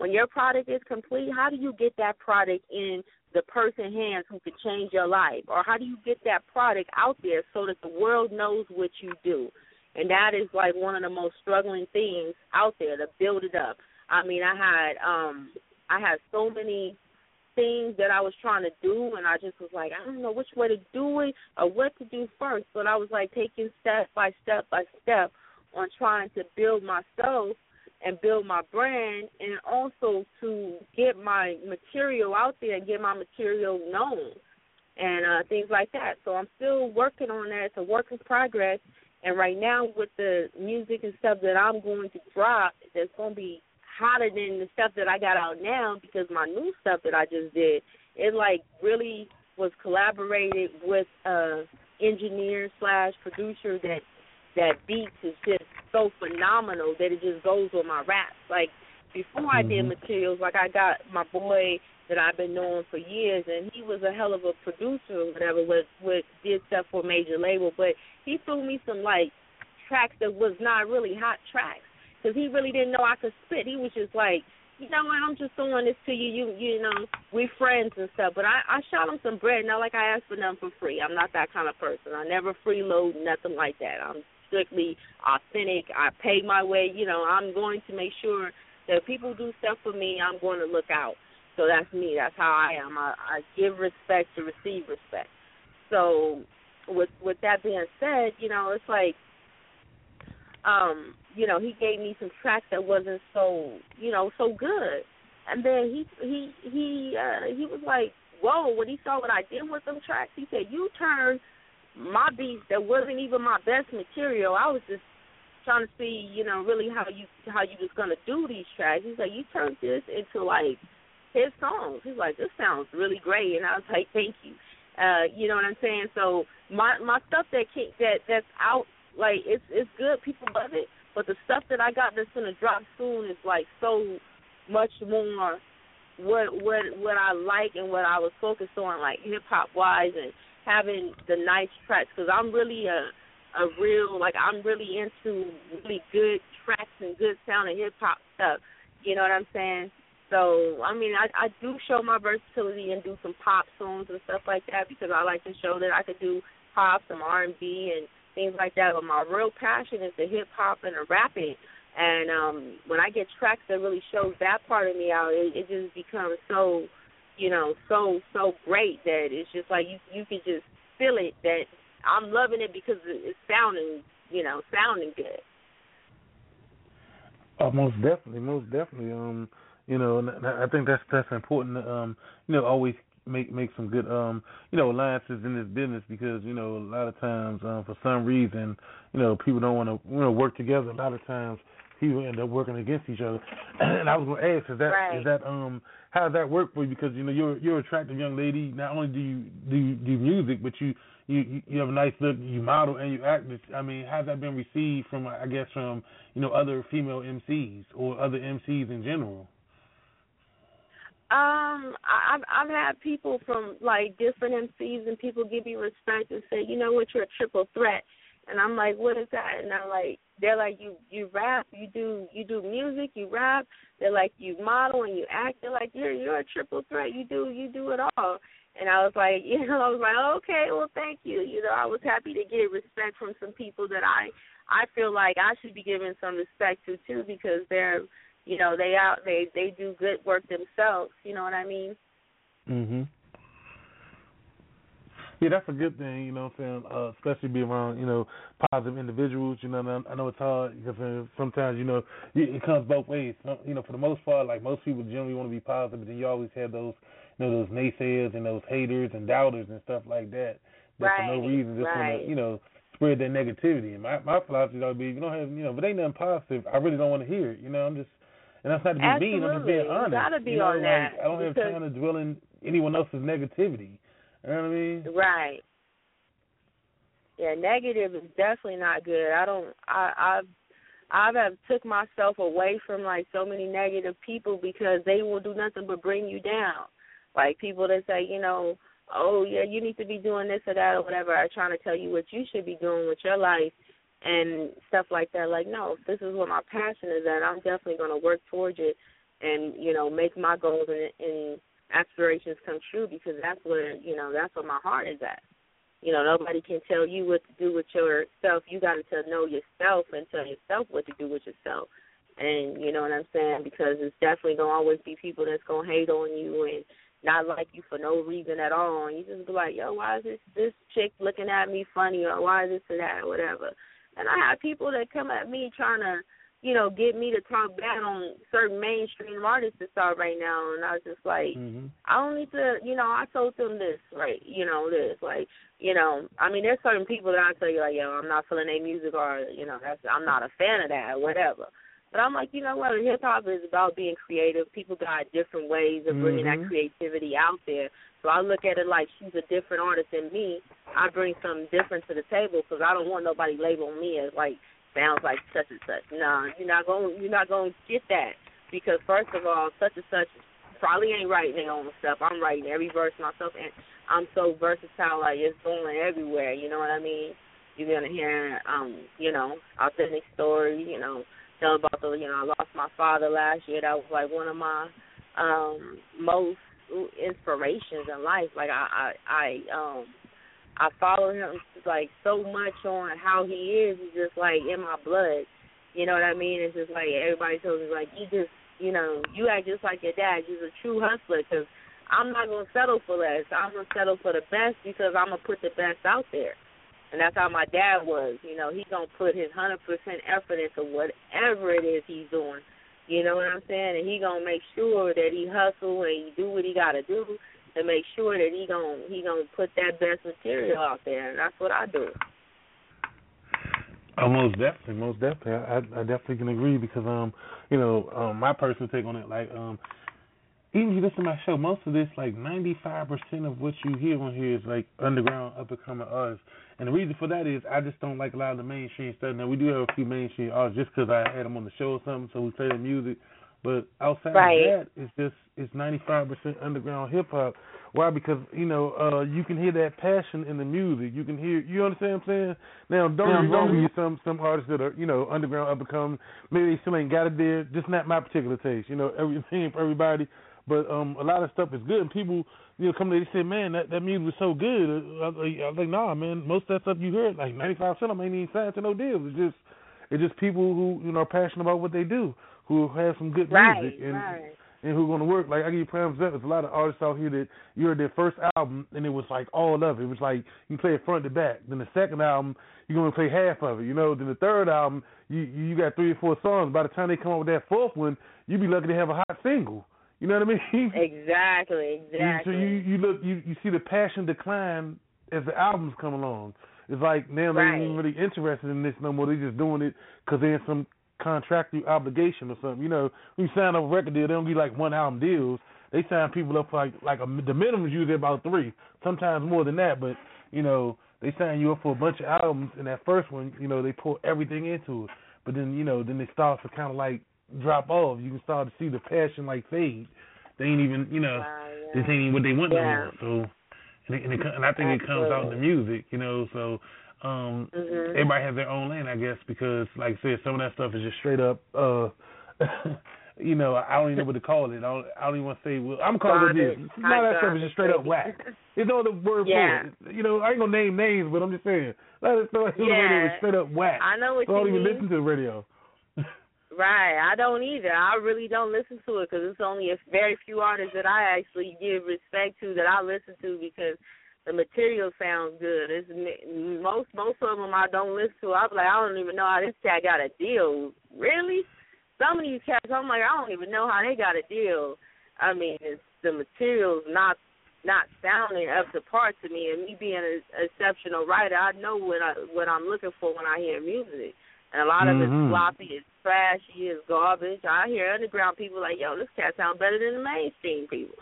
when your product is complete, how do you get that product in the person's hands who could change your life? Or how do you get that product out there so that the world knows what you do? And that is like one of the most struggling things out there, to build it up. I mean, I had so many things that I was trying to do, and I just was like, I don't know which way to do it or what to do first. But I was like taking step by step by step on trying to build myself and build my brand, and also to get my material out there and get my material known and things like that. So I'm still working on that. It's a work in progress. And right now with the music and stuff that I'm going to drop, that's going to be hotter than the stuff that I got out now, because my new stuff that I just did, it like really was collaborated with engineer / producer that beats is just so phenomenal that it just goes with my raps. Like before I did materials, like I got my boy that I've been knowing for years, and he was a hell of a producer or whatever, did stuff for a major label, but he threw me some like tracks that was not really hot tracks, because he really didn't know I could spit. He was just like, you know what, I'm just throwing this to you, you know, we friends and stuff. But I shot him some bread, not like I asked for nothing for free. I'm not that kind of person. I never freeload, nothing like that. I'm strictly authentic. I pay my way. You know, I'm going to make sure that if people do stuff for me, I'm going to look out. So that's me. That's how I am. I give respect to receive respect. So with that being said, you know, it's like, you know, he gave me some tracks that wasn't so, you know, so good. And then he was like, whoa, when he saw what I did with them tracks, he said, you turned my beats that wasn't even my best material. I was just trying to see, you know, really how you was gonna do these tracks. He's like, you turned this into like his songs. He's like, this sounds really great, and I was like, thank you. You know what I'm saying? So my stuff that's out, like it's good. People love it, but the stuff that I got that's gonna drop soon is like so much more what I like and what I was focused on, like hip hop wise, and having the nice tracks, because I'm really I'm really into really good tracks and good sounding hip hop stuff. You know what I'm saying? So, I mean, I do show my versatility and do some pop songs and stuff like that, because I like to show that I could do pop, some R&B and things like that. But my real passion is the hip hop and the rapping. And when I get tracks that really shows that part of me out, it just becomes so, you know, so great that it's just like you can just feel it, that I'm loving it because it's sounding good. Most definitely. You know, and I think that's important. You know, always make some good you know, alliances in this business, because you know a lot of times for some reason, you know, people don't want to work together. A lot of times people end up working against each other. And I was going to ask, is that how does that work for you? Because you know you're an attractive young lady. Not only do you do music, but you have a nice look. You model and you act. I mean, how's that been received from, I guess, from, you know, other female MCs or other MCs in general? I've had people from like different MCs, and people give me respect and say, you know what, you're a triple threat. And I'm like, what is that? And they're like, you rap, you do music, you rap. They're like, you model and you act. They're like, you're a triple threat. You do it all. And I was like, okay, well, thank you. You know, I was happy to get respect from some people that I feel like I should be giving some respect to too, because they're, you know, they do good work themselves. You know what I mean? Mhm. Yeah, that's a good thing, you know what I'm saying, especially be around, you know, positive individuals. You know, I know it's hard because sometimes, you know, it comes both ways. You know, for the most part, like most people generally want to be positive, but then you always have those, you know, those naysayers and those haters and doubters and stuff like that for no reason just want to, you know, spread that negativity. And my philosophy would be, if you don't have, you know, if it ain't nothing positive, I really don't want to hear it. You know, I'm just, and that's not to be mean, I'm just being honest. You gotta be you know, on that. I don't have time to dwell in anyone else's negativity. You know what I mean? Right. Yeah, negative is definitely not good. I've took myself away from like so many negative people, because they will do nothing but bring you down. Like people that say, you know, oh yeah, you need to be doing this or that or whatever, are trying to tell you what you should be doing with your life and stuff like that. Like, no, if this is what my passion is at, I'm definitely going to work towards it and make my goals and aspirations come true, because that's where my heart is at. Nobody can tell you what to do with yourself. You got to know yourself and tell yourself what to do with yourself. And you know what I'm saying? Because it's definitely going to always be people that's going to hate on you and not like you for no reason at all. And you just be like, yo, why is this chick looking at me funny, or why is this or that, or whatever. And I have people that come at me trying to, get me to talk bad on certain mainstream artists that's out right now. And I was just like, I don't need to, I told them this, right, this. Like, I mean, there's certain people that I tell you, like, yo, I'm not feeling their music, or, I'm not a fan of that, or whatever. But I'm like, you know what, hip-hop is about being creative. People got different ways of bringing that creativity out there. So I look at it like she's a different artist than me. I bring something different to the table, because I don't want nobody labeling me as, like, sounds like such and such. No, you're not going to get that, because, first of all, such and such probably ain't writing their own stuff. I'm writing every verse myself, and I'm so versatile, like, it's going everywhere, you know what I mean? You're going to hear, authentic stories, tell about I lost my father last year. That was like one of my most inspirations in life. Like I follow him like so much on how he is. He's just like in my blood. You know what I mean? It's just like everybody tells me, like, you just you act just like your dad. You're a true hustler, because I'm not gonna settle for less. I'm gonna settle for the best, because I'm gonna put the best out there. And that's how my dad was. He's going to put his 100% effort into whatever it is he's doing. You know what I'm saying? And he going to make sure that he hustle and he do what he got to do to make sure that he gonna put that best material out there. And that's what I do. Oh, most definitely. I definitely can agree, because, my personal take on it, like, even if you listen to my show, most of this, like 95% of what you hear on here is like underground, up-and-coming artists. And the reason for that is I just don't like a lot of the mainstream stuff. Now, we do have a few mainstream artists just because I had them on the show or something, so we play their music. But outside of that, it's 95% underground hip-hop. Why? Because, you can hear that passion in the music. You can hear, you understand what I'm saying? Now, don't get me wrong, some artists that are, underground, up-and-coming, maybe they still ain't got it there, just not my particular taste. Everything for everybody. But a lot of stuff is good, and people, come to they say, man, that music was so good. I was like, nah, man, most of that stuff you heard, like 95% of them ain't even signed to no deals. It's just people who are passionate about what they do, who have some good music and who are going to work. Like, I give you prime example. There's a lot of artists out here that you heard their first album and it was like all of it. It was like you play it front to back. Then the second album, you're going to play half of it. Then the third album, you got 3 or 4 songs. By the time they come up with that fourth one, you'd be lucky to have a hot single. You know what I mean? Exactly. So you see the passion decline as the albums come along. It's like now they're not even really interested in this no more. They're just doing it because they're in some contractual obligation or something. When you sign up a record deal, they don't get like 1 album deals. They sign people up for like the minimum is usually about 3, sometimes more than that. But they sign you up for a bunch of albums, and that first one, they pour everything into it. But then then it starts to kind of like drop off. You can start to see the passion like fade. They ain't even, this ain't even what they want no more. So, and I think it comes out in the music, So, everybody has their own lane, I guess, because, like I said, some of that stuff is just straight up. I don't even know what to call it. I don't even want to say. Well, I'm calling it this. Some of that stuff is just straight up whack. There's no other word for it. I ain't gonna name names, but I'm just saying. That stuff is straight up whack. I know what so you mean. I don't even listen to the radio. Right, I don't either. I really don't listen to it because it's only a very few artists that I actually give respect to that I listen to because the material sounds good. It's most of them I don't listen to. I'm like, I don't even know how this cat got a deal. Really? Some of these cats, I'm like, I don't even know how they got a deal. I mean, the material's not sounding up to par to me. And me being an exceptional writer, I know what I'm looking for when I hear music. And a lot of it's sloppy, it's trashy, it's garbage. I hear underground people like, yo, this cat sounds better than the mainstream people.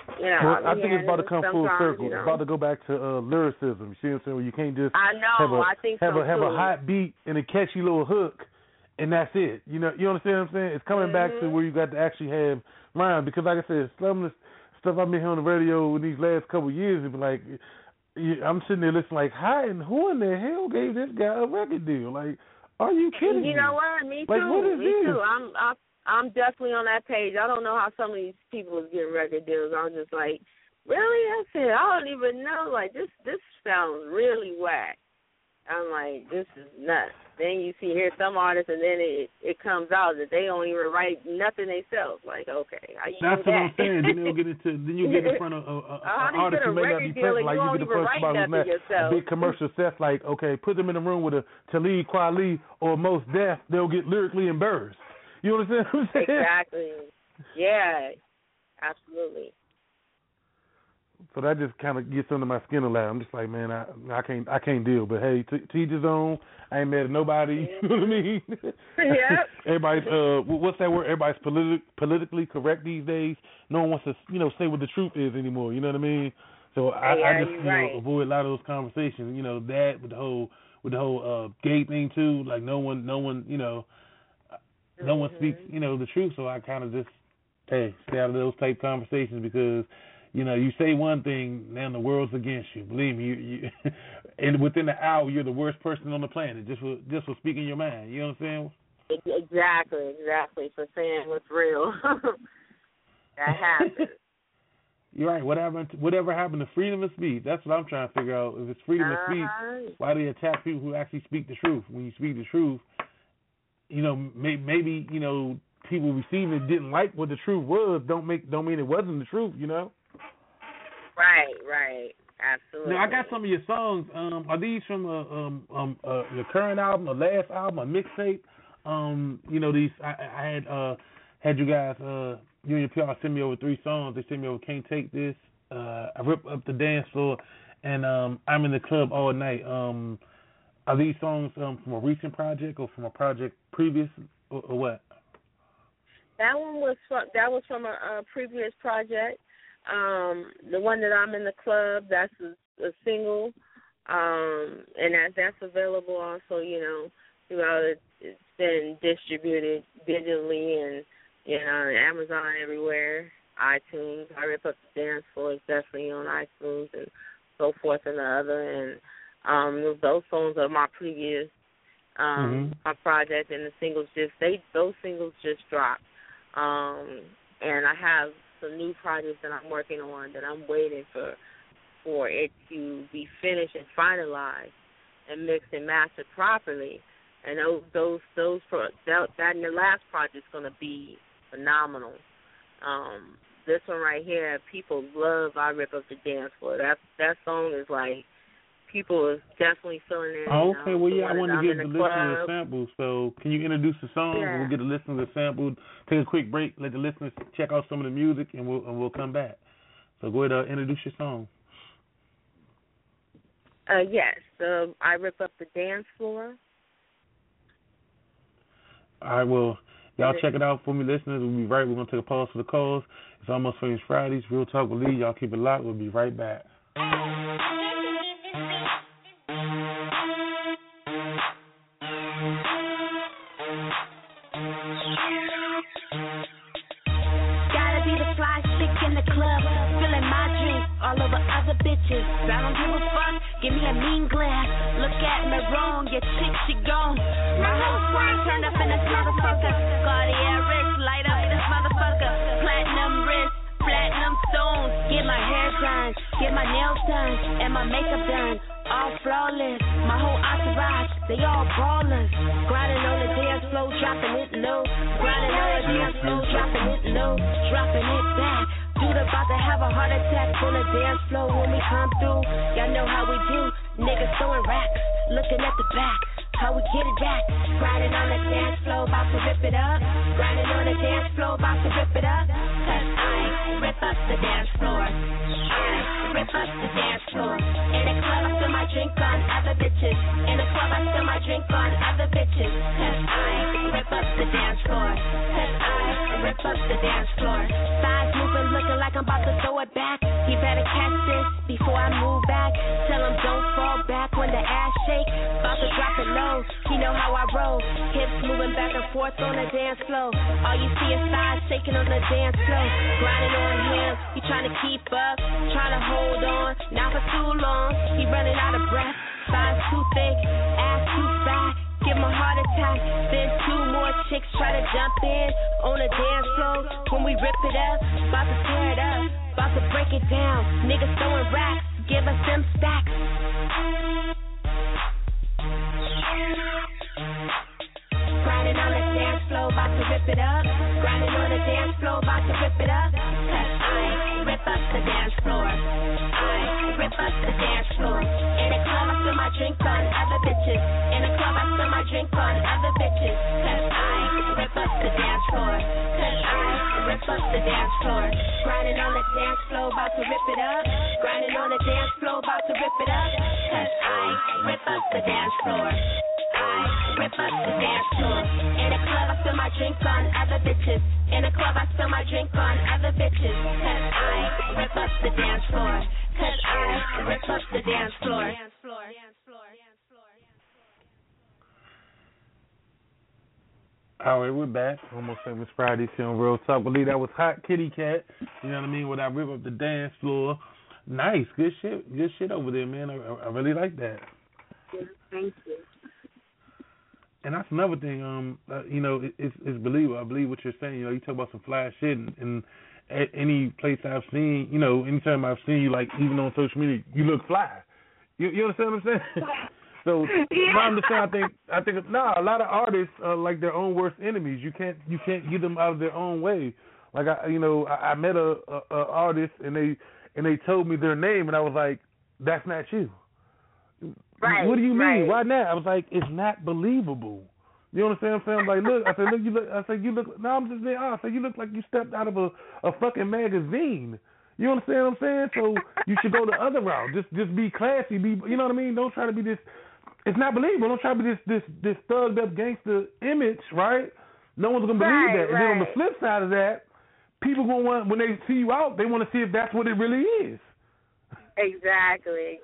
I think it's about to come full circle. It's about to go back to lyricism. You see what I'm saying? Where you can't just have a hot beat and a catchy little hook, and that's it. You understand what I'm saying? It's coming back to where you got to actually have rhymes. Because like I said, some of the stuff I've been hearing on the radio in these last couple of years, it's like, I'm sitting there listening like, who in the hell gave this guy a record deal? Like, are you kidding me? You know what? Me too. Like, what is me this? too. I'm definitely on that page. I don't know how some of these people is getting record deals. I'm just like, really? I said, I don't even know. Like, this sounds really whack. I'm like, this is nuts. Then you hear some artists, and then it comes out that they don't even write nothing themselves. Like, okay, how you that's do what that? I'm saying. Then you get in front of an artist who may not be present. Like you get the first about who's not a big commercial set. Like, okay, put them in the room with a Talib Kweli or Mos Def, they'll get lyrically embarrassed. You understand what I'm saying? Exactly. Yeah, absolutely. So that just kind of gets under my skin a lot. I'm just like, man, I can't deal. But hey, to each his own. I ain't mad at nobody. You know what I mean? Yeah. Everybody's what's that word? Everybody's politically correct these days. No one wants to say what the truth is anymore. You know what I mean? So I just avoid a lot of those conversations. You know, that with the whole gay thing too. Like no one no one speaks the truth. So I kind of just stay out of those type conversations because. You know, you say one thing, now the world's against you. Believe me, you and within an hour, you're the worst person on the planet just for speaking your mind. You know what I'm saying? Exactly. For saying what's real. That happens. You're right. Whatever happened to freedom of speech? That's what I'm trying to figure out. If it's freedom of speech, why do they attack people who actually speak the truth? When you speak the truth, maybe people receiving it didn't like what the truth was. Don't mean it wasn't the truth. Right. Absolutely. Now I got some of your songs. Are these from your current album, or last album, a mixtape? These I had you guys, you and your PR send me over 3 songs. They sent me over Can't Take This, I Rip Up the Dance Floor, and I'm in the Club All Night. Are these songs from a recent project or from a project previous, or what? That was from a previous project. The one that I'm in the club, that's a single, and that's available also. Throughout it's been distributed digitally and Amazon everywhere, iTunes. I Rip Up the Dance Floor is definitely on iTunes and so forth and the other. And those songs are my previous my project, and the singles those singles just dropped. And I have some new projects that I'm working on that I'm waiting for it to be finished and finalized and mixed and mastered properly. And that and the last project's gonna be phenomenal. This one right here, people love I Rip Up the Dance Floor. That song is like, people is definitely feeling it. Oh, okay. Well, yeah, I want to get the listeners a sample. So can you introduce the song? Yeah. We'll get the listeners a sample. Take a quick break. Let the listeners check out some of the music, and we'll come back. So go ahead, introduce your song. Yes. I Rip Up the Dance Floor. All right. Well, y'all check it out for me, listeners. We'll be right. We're gonna take a pause for the calls. It's Almost Famous Fridays. Real Talk with Lee. Y'all keep it locked. We'll be right back. All over other bitches, I don't give a fuck. Give me a mean glare. Look at me wrong, your chick, she gone. My whole squad turned up in this motherfucker. Cartier wrist, light up this motherfucker. Platinum wrist, platinum stones. Get my hair done, get my nails done, and my makeup done. All flawless, my whole entourage, they all ballers. Grinding on the dance floor, dropping it low. Grinding on the dance floor, dropping it low. Dropping it back. Dude about to have a heart attack on the dance floor when we come through. Y'all know how we do. Niggas throwing racks, looking at the back. How we get it back. Grinding on the dance floor, about to rip it up. Grinding on the dance floor, about to rip it up. Cause I rip up the dance floor. I rip up the dance floor. In the club, I spill my drink on other bitches. In the club, I spill my drink on other bitches. Cause I rip up the dance floor. Cause I rip up the dance floor. Thighs moving, looking like I'm about to throw it back. He better catch this before I move back. Tell him don't fall back when the ass shake. About to drop it low. He know how I roll. Hips moving back and forth on the dance floor. All you see is thighs shaking on the dance floor. Grinding on him, he trying to keep up, trying to hold on. Not for too long, he running out of breath. Thighs too thick, ass too fat. give 'em a heart attack. Then 2 more chicks try to jump in on the dance floor. When we rip it up, about to tear it up, about to break it down. Niggas throwing racks, give us them stacks. Grinding on the dance floor, about to rip it up. Grinding on the dance floor, about to rip it up. 'Cause I rip up the dance floor. I rip up the dance floor. In the club, I spill my drink on other bitches. In the club, I spill my drink on other bitches. 'Cause I rip up the dance floor. 'Cause I rip up the dance floor. Grinding on the dance floor, about to rip it up. Grinding on the dance floor, about to rip it up. 'Cause I rip up the dance floor. I rip up the dance floor. In the club, I spill my drink on other bitches. In the club, I spill my drink on other bitches. 'Cause I rip up the dance floor. 'Cause I rip up the dance floor. All right, we're back. Almost Famous Fridays here on Real Talk. Believe that was Hot Kitty Cat. You know what I mean? When I rip up the dance floor. Nice, good shit over there, man. I really like that. Yeah, thank you. And that's another thing. You know, it's believable. I believe what you're saying. You know, you talk about some fly shit, and at any place I've seen, you know, anytime I've seen you, like even on social media, you look fly. You understand what I'm saying? So, yeah. I understand. I think a lot of artists are like their own worst enemies. You can't get them out of their own way. Like I met a artist and they told me their name and I was like, that's not you. Right. What do you mean? Right. Why not? I was like, it's not believable. You understand what I'm saying? I'm like, look. I said, you look. No, I'm just being honest. I said, you look like you stepped out of a fucking magazine. You understand what I'm saying? So you should go the other route. Just be classy. You know what I mean? Don't try to be this. It's not believable. Don't try to be this thugged up gangster image, right? No one's gonna believe that. And then on the flip side of that, people gonna want, when they see you out, they want to see if that's what it really is. Exactly.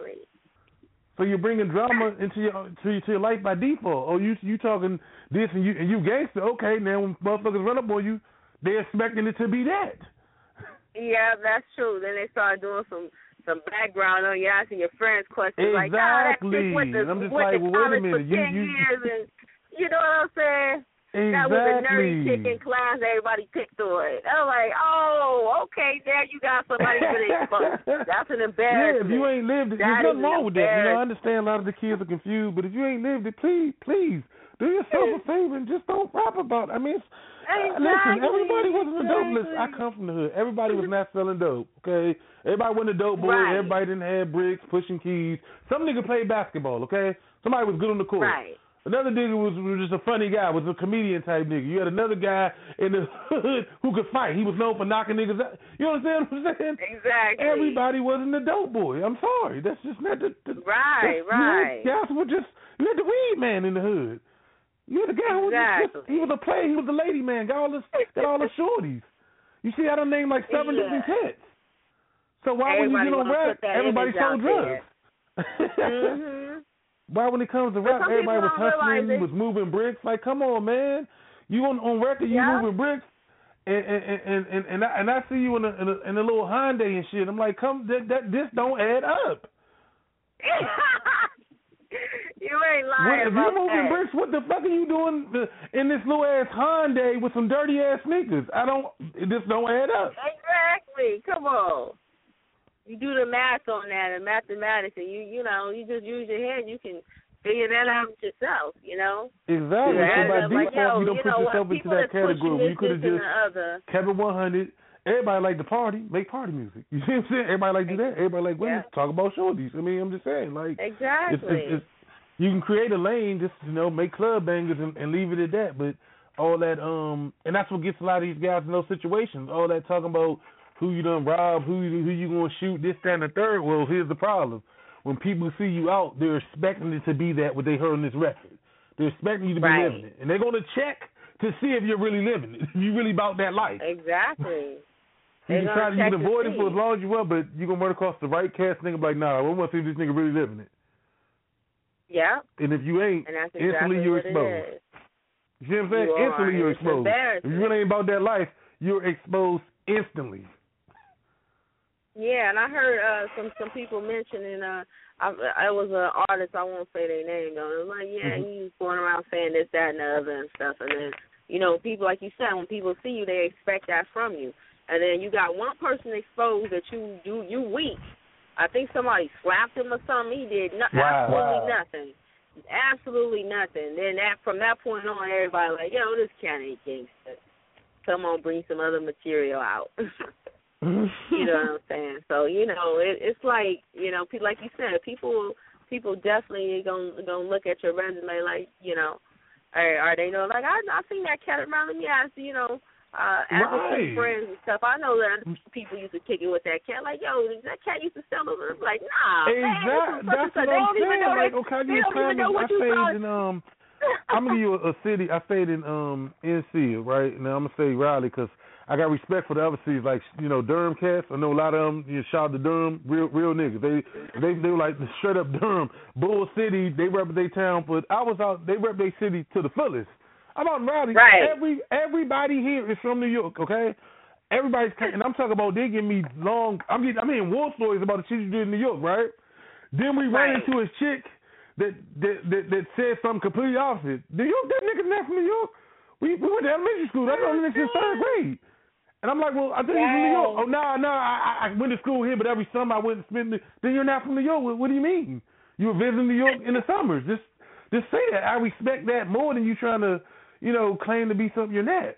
So you're bringing drama into your life by default. Oh, you talking this and you gangster. Okay, now when motherfuckers run up on you, they're expecting it to be that. Yeah, that's true. Then they start doing some background on you, asking your friends questions exactly. like, "Oh, that's just what and I'm just like, well, wait a minute, years," and you know what I'm saying? Exactly. That was a nerdy chick in class. Everybody picked on it. I was like, "Oh, okay, there you got somebody for this." That's an embarrassment. Yeah, if you ain't lived it, there's nothing wrong with that. You know, I understand a lot of the kids are confused, but if you ain't lived it, please do yourself a favor and just don't rap about it. I mean, listen, everybody wasn't a dope. Listen, I come from the hood. Everybody was not selling dope, okay? Everybody wasn't a dope boy. Right. Everybody didn't have bricks, pushing keys. Some nigga played basketball, okay? Somebody was good on the court. Right. Another nigga was just a funny guy, was a comedian type nigga. You had another guy in the hood who could fight. He was known for knocking niggas out. You understand what I'm saying? Exactly. Everybody wasn't a dope boy. I'm sorry. That's just not the right. Guys were just, you had the weed man in the hood. You had the guy who was he was a player. He was the lady man. Got all the shorties. You see, I done named like 7 different tits. So why when you get on rap, everybody sold drugs? Mm-hmm. Why when it comes to rap, everybody was hustling, was moving bricks? Like, come on, man. You on record, you moving bricks, and I see you in a little Hyundai and shit. I'm like, this don't add up. You ain't lying. If you're moving bricks, what the fuck are you doing in this little ass Hyundai with some dirty ass sneakers? This don't add up. Exactly. Come on. You do the math on that and mathematics, and you just use your head. You can figure that out yourself. You know. Exactly. So by default, you don't put yourself into that category. You could have just kept it 100. Everybody like to party, make party music. You see what I'm saying? Everybody like to do that. Everybody like women, talk about shorties. I mean, I'm just saying, like, exactly. It's, you can create a lane, just make club bangers and leave it at that. But all that, and that's what gets a lot of these guys in those situations. All that talking about who you done rob, who you gonna shoot, this, that, and the third. Well, here's the problem: when people see you out, they're expecting it to be that what they heard on this record. They're expecting you to be living it, and they're gonna check to see if you're really living it. If you really about that life. Exactly. You can avoid it for as long as you want, but you're going to run across the right cast nigga like, nah, I want to see if this nigga really living it. Yeah. And if you ain't, instantly you're exposed. You see what I'm saying? Instantly you're exposed. If you really ain't about that life, you're exposed instantly. Yeah, and I heard some people mentioning I was an artist, I won't say their name though. It was like, yeah, he's going around saying this, that, and the other and stuff, and then people, like you said, when people see you, they expect that from you, and then you got one person exposed that you weak. I think somebody slapped him or something. He did absolutely nothing. Absolutely nothing. Then from that point on, everybody like, yo, this cat ain't gangster. Come on, bring some other material out. You know what I'm saying? So it's like like you said, people definitely gonna look at your resume like are they like I seen that cat around me. Yeah, African friends and stuff. I know that people used to kick it with that cat. Like, yo, that cat used to sell them. I'm like, nah, exactly. That's what I'm saying. Like, okay, I stayed in I'm gonna give you a city. I stayed in NC, right? Now I'm gonna say Raleigh because I got respect for the other cities, like Durham cats. I know a lot of them. Shout out to Durham, real niggas. They were like the straight up Durham, Bull City. They rep their town, but I was out. They rep their city to the fullest. I'm out in Raleigh. Right. Everybody here is from New York. Okay, everybody's and I'm talking about they give me long. I'm hearing war stories about the shit you did in New York, right? Then we ran into a chick that said something completely opposite. New York, that nigga's not from New York. We went to elementary school. That's only nigga since third grade. And I'm like, well, I think you're from New York. Oh, no, I went to school here, but every summer I went and spent it. Then you're not from New York. What do you mean? You were visiting New York in the summers. Just say that. I respect that more than you trying to, claim to be something you're not.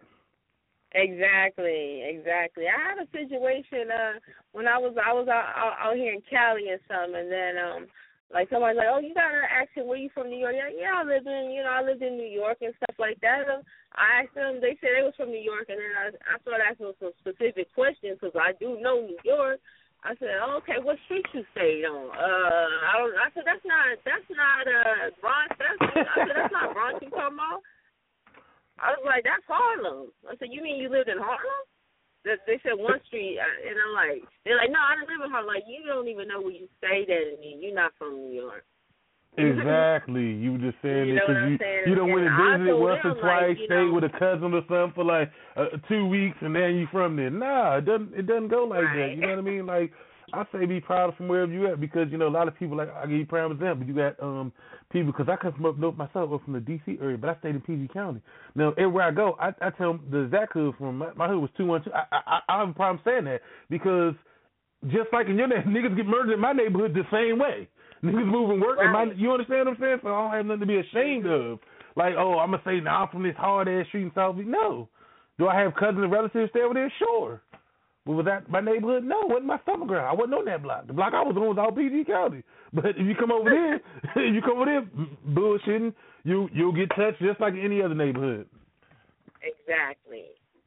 Exactly. I had a situation when I was out here in Cali or something, and then like somebody's like, oh, you got an accent. Where you from, New York? Yeah, I lived in New York and stuff like that. I asked them. They said they was from New York, and then I started asking them some specific questions because I do know New York. I said, oh, okay, what street you stayed on? I said that's not Bronx. I said that's not Bronx you talking about. I was like, that's Harlem. I said, you mean you lived in Harlem? They said one street, and I'm like, they're like, no, I didn't live in Harlem. Like, you don't even know where you stayed at, and you're not from New York. Exactly. You were just saying it because you don't went and visited once or twice, stayed with a cousin or something for like 2 weeks, and then you from there. Nah, it doesn't go like that. You know what I mean? Like, I say be proud from wherever you at because, a lot of people, like, I give you a prime example. You got people, because I come from up north myself, up from the D.C. area, but I stayed in PG County. Now, everywhere I go, I tell them the exact hood from my hood was 212. I have a problem saying that because just like in your neighborhood, niggas get murdered in my neighborhood the same way. Niggas moving work. Right. You understand what I'm saying? So I don't have nothing to be ashamed of. Like, oh, I'm going to say, I'm from this hard-ass street in South Beach. No. Do I have cousins and relatives stay over there? Sure. But was that my neighborhood? No, it wasn't my summer ground. I wasn't on that block. The block I was on was out PG County. But if you come over there, bullshitting, you'll get touched just like any other neighborhood. Exactly.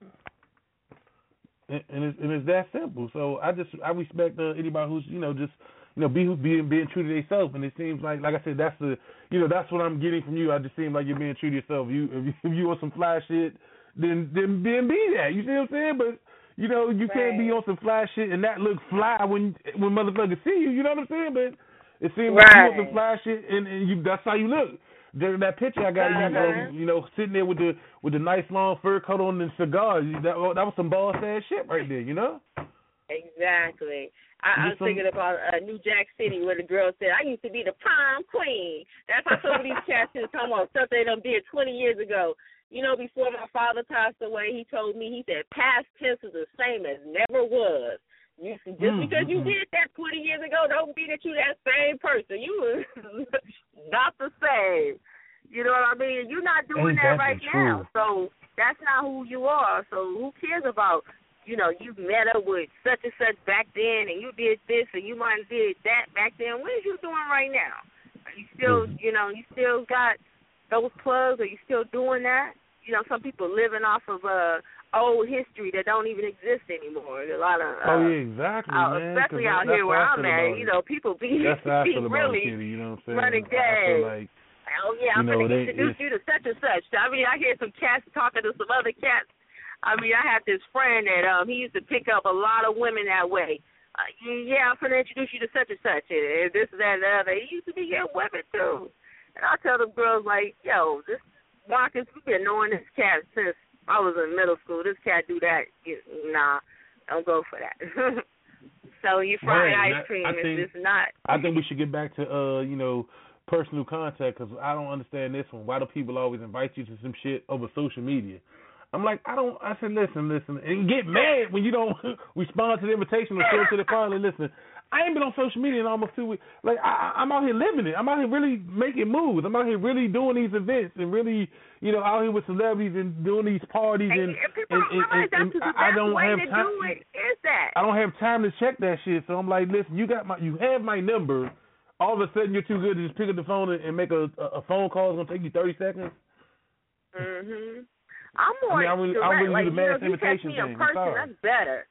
And it's that simple. So I respect anybody who's being true to themselves. And it seems like I said, that's what I'm getting from you. I just seem like you're being true to yourself. If you want some fly shit, then be that. You see what I'm saying? But you can't be on some fly shit and not look fly when motherfuckers see you. You know what I'm saying? But it seems like you want some fly shit and that's how you look. During that picture I got sitting there with the nice long fur coat on and cigar. That was some boss ass shit right there. Exactly. I was thinking about New Jack City where the girl said, I used to be the prom queen. That's how some of these cats is talking about stuff they done did 20 years ago. Before my father passed away, he told me, he said, past tense is the same as never was. Just because you did that 20 years ago, don't mean that you that same person. You was not the same. You know what I mean? You're not doing that right now. So that's not who you are. So who cares about, you met up with such and such back then and you did this and you might have did that back then. What are you doing right now? Are you still, you still got those plugs? Are you still doing that? Some people living off of old history that don't even exist anymore. A lot of exactly, especially out here where I'm at. People be really running games. Oh yeah, I'm going to introduce you to such and such. I mean, I hear some cats talking to some other cats. I mean, I have this friend that he used to pick up a lot of women that way. I'm going to introduce you to such and such, and this, that, and the other. He used to be getting women too. And I tell them girls like, yo, this Marcus, we've been knowing this cat since I was in middle school. This cat do that. Nah, don't go for that. selling you fried Right, ice cream. I think, It's just not. I think we should get back to personal contact, because I don't understand this one. Why do people always invite you to some shit over social media? I'm like, I said, listen, and get mad when you don't respond to the invitation or show to the call. And listen, I ain't been on social media in almost 2 weeks. Like, I'm out here living it. I'm out here really making moves. I'm out here really doing these events and really, out here with celebrities and doing these parties. And I don't have time. I don't have time to check that shit. So I'm like, listen, you have my number. All of a sudden, you're too good to just pick up the phone and make a phone call. It's gonna take you 30 seconds. Mhm. I'm more direct. Like, you text me in person, that's better.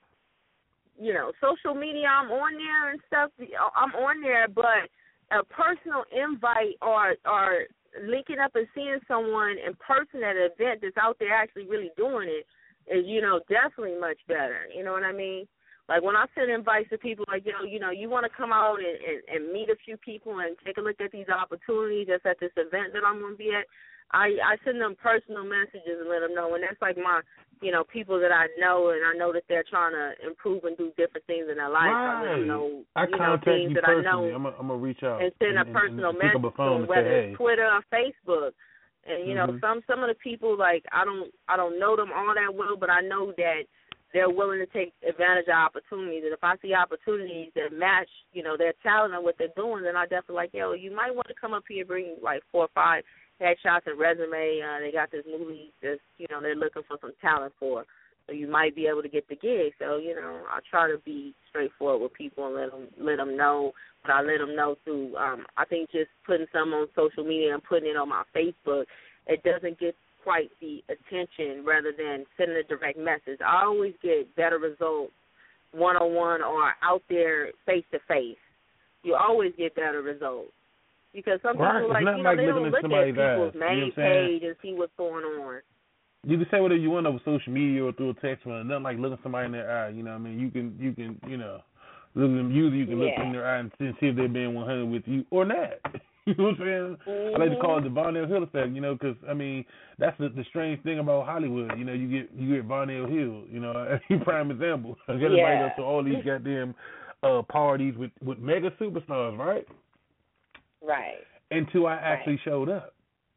Social media, I'm on there and stuff. I'm on there, but a personal invite or linking up and seeing someone in person at an event that's out there actually really doing it is, definitely much better. You know what I mean? Like, when I send invites to people, like, you want to come out and meet a few people and take a look at these opportunities that's at this event that I'm going to be at, I send them personal messages and let them know. And that's like my, people that I know, and I know that they're trying to improve and do different things in their life. Right. I let them know, I contact things you that personally. I know. I'm going to reach out. And send a personal message to them, whether it's Twitter or Facebook. And, some of the people, like, I don't know them all that well, but I know that they're willing to take advantage of opportunities. And if I see opportunities that match, their talent and what they're doing, then I definitely like, you might want to come up here and bring like 4 or 5 headshots and resume. They got this movie that's, they're looking for some talent for. So you might be able to get the gig. So, I try to be straightforward with people and let them know. But I let them know through, I think just putting something on social media and putting it on my Facebook, it doesn't get quite the attention rather than sending a direct message. I always get better results one-on-one or out there face-to-face. You always get better results. Because some people, they don't look at people's main page and see what's going on. You can say whatever you want over social media or through a text, but nothing like looking somebody in their eye. You know what I mean? You can look at them. Usually you can look in their eye and see if they're being 100 with you or not. You know what I'm saying? I like to call it the Vonnell Hill effect, because, that's the strange thing about Hollywood. You get Vonnell Hill, prime example. Everybody goes to all these goddamn parties with mega superstars, right? Right. Until I actually showed up.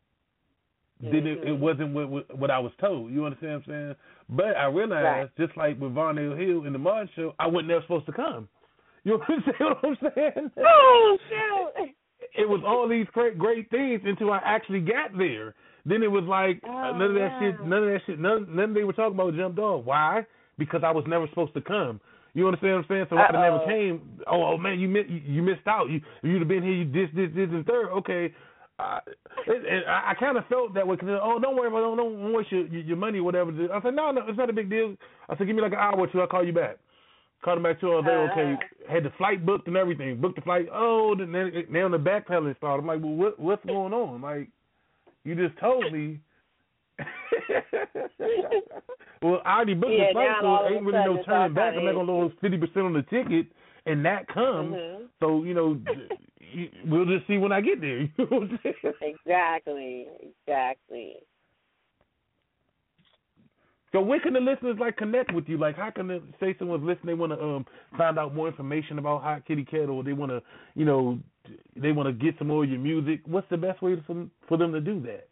Then it wasn't what I was told. You understand what I'm saying? But I realized, just like with Vonnell Hill in the Martin Show, I wasn't never supposed to come. You understand what I'm saying? Oh, shoot. It was all these great things until I actually got there. Then it was like none of that they were talking about jumped off. Why? Because I was never supposed to come. You understand what I'm saying? So I never came. Oh man, you missed out. You'd have been here. You this and third. Okay. I kind of felt that way because don't worry about it. Don't waste your money or whatever. I said no, it's not a big deal. I said give me like an hour or two. I'll call you back. Called him back 2 hours later. Okay, had the flight booked and everything. Booked the flight. Then the backpedaling started. I'm like, well, what's going on? Like, you just told me. Well, I already booked the flight, so ain't really no turning back. I'm not gonna lose 50% on the ticket, and that comes. Mm-hmm. So we'll just see when I get there. You know what I'm saying? Exactly. So when can the listeners connect with you? Like, how can they say someone's listening? They want to find out more information about Hot Kitty Cat, or they want to, they want to get some more of your music. What's the best way for them to do that?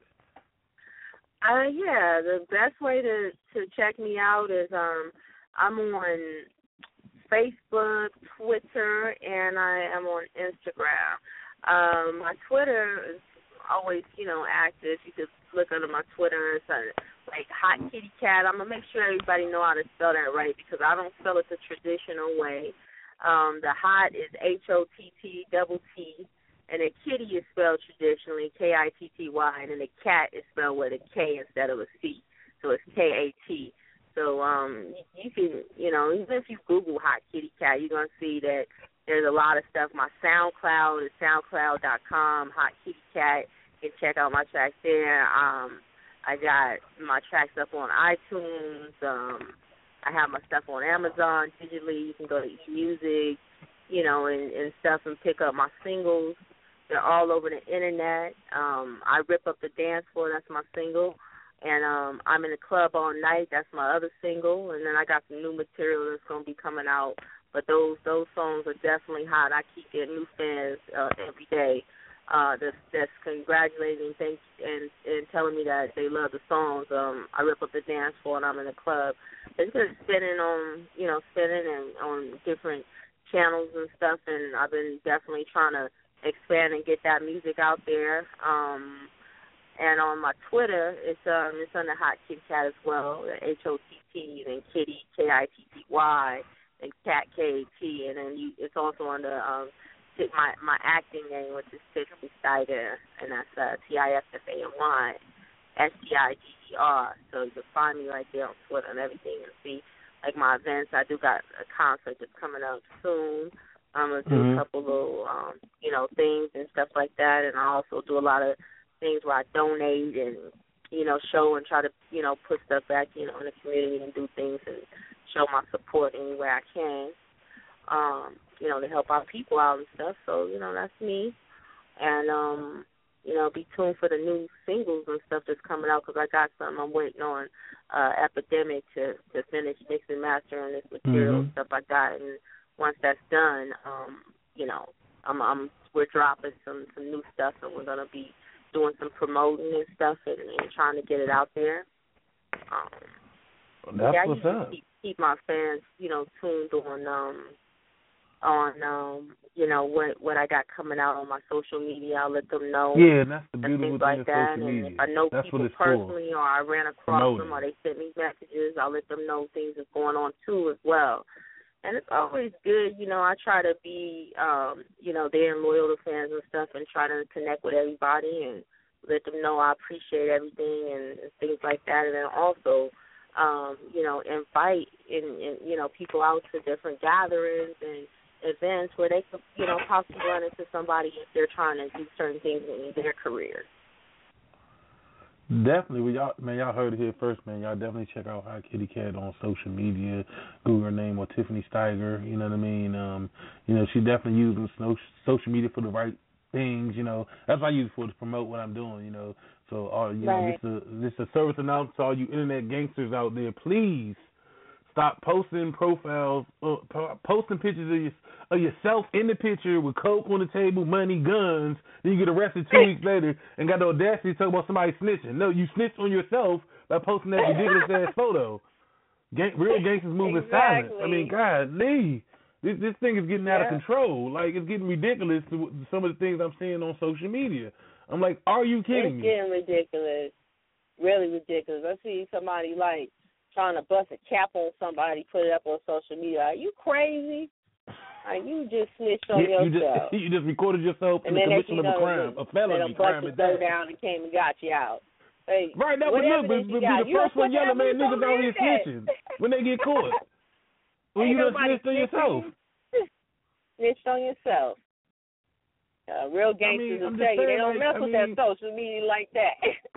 The best way to check me out is I'm on Facebook, Twitter, and I am on Instagram. My Twitter is always, active. You can look under my Twitter. It's like Hot Kitty Cat. I'm going to make sure everybody know how to spell that right because I don't spell it the traditional way. The hot is HOTTT, and the kitty is spelled traditionally KITTY, and then the cat is spelled with a K instead of a C. So it's KAT. So you can, even if you Google Hot Kitty Cat, you're going to see that there's a lot of stuff. My SoundCloud is soundcloud.com, Hot Kitty Cat. You can check out my tracks there. I got my tracks up on iTunes. I have my stuff on Amazon digitally. You can go to eMusic, and stuff and pick up my singles. They're all over the internet. I Rip Up the Dance Floor, that's my single. And I'm in the club all night, that's my other single. And then I got some new material that's going to be coming out But those songs are definitely hot. I keep getting new fans every day that's congratulating and telling me that they love the songs. I rip up the dance floor and I'm in the club. It's just spinning and on different channels and stuff, and I've been definitely trying to expand and get that music out there. And on my Twitter, it's under Hot Kitty Cat as well, HOTT, and Kitty KITTY, and Cat KAT, and then it's also under my acting name, which is Tiffany Steiger, and that's TIFFANY STIGER. So you can find me right there on Twitter and everything, and see like my events. I do got a concert that's coming up soon. I'm gonna do a couple little things and stuff like that, and I also do a lot of things where I donate and show and try to put stuff back in the community and do things and show my support any way I can. To help our people out and stuff. So, that's me. And, be tuned for the new singles and stuff that's coming out, because I got something I'm waiting on Epidemic to finish mixing, mastering this material and stuff I got. And once that's done, we're dropping some new stuff, and we're going to be doing some promoting and stuff and trying to get it out there. That's what's up. Keep my fans, tuned on what I got coming out on my social media. I'll let them know. Yeah, and that's the beautiful things thing like of that. social media. And if I know that's people personally, or I ran across them, or they sent me messages, I'll let them know things are going on too as well. And it's always good, I try to be, there and loyal to fans and stuff, and try to connect with everybody and let them know I appreciate everything and things like that. And then also, invite people out to different gatherings and events where they could, possibly run into somebody if they're trying to do certain things in their career. Definitely. Y'all heard it here first, man. Y'all definitely check out Hot Kitty Cat on social media. Google her name or Tiffany Steiger, you know what I mean? She definitely uses social media for the right things, That's what I use for to promote what I'm doing, So, right. This is a service announcement to all you internet gangsters out there. Please stop posting profiles, posting pictures of yourself in the picture with coke on the table, money, guns. Then you get arrested 2 weeks later and got the audacity to talk about somebody snitching. No, you snitched on yourself by posting that ridiculous ass photo. Real gangsters move in silence. I mean, God, Lee. This thing is getting out of control. Like, it's getting ridiculous to some of the things I'm seeing on social media. I'm like, are you kidding me? It's getting ridiculous. Really ridiculous. I see somebody, like, trying to bust a cap on somebody, put it up on social media. Are you crazy? You just snitched on yourself. You just recorded yourself in the commission of a crime, a felony crime at that. Down and came and got you out. Hey, right, that would look, but the first one yelling, man, niggas out here snitching when they get caught. Well, you done snitched on yourself. Snitched on yourself. Real gangsters will tell you they don't mess with that social media like that.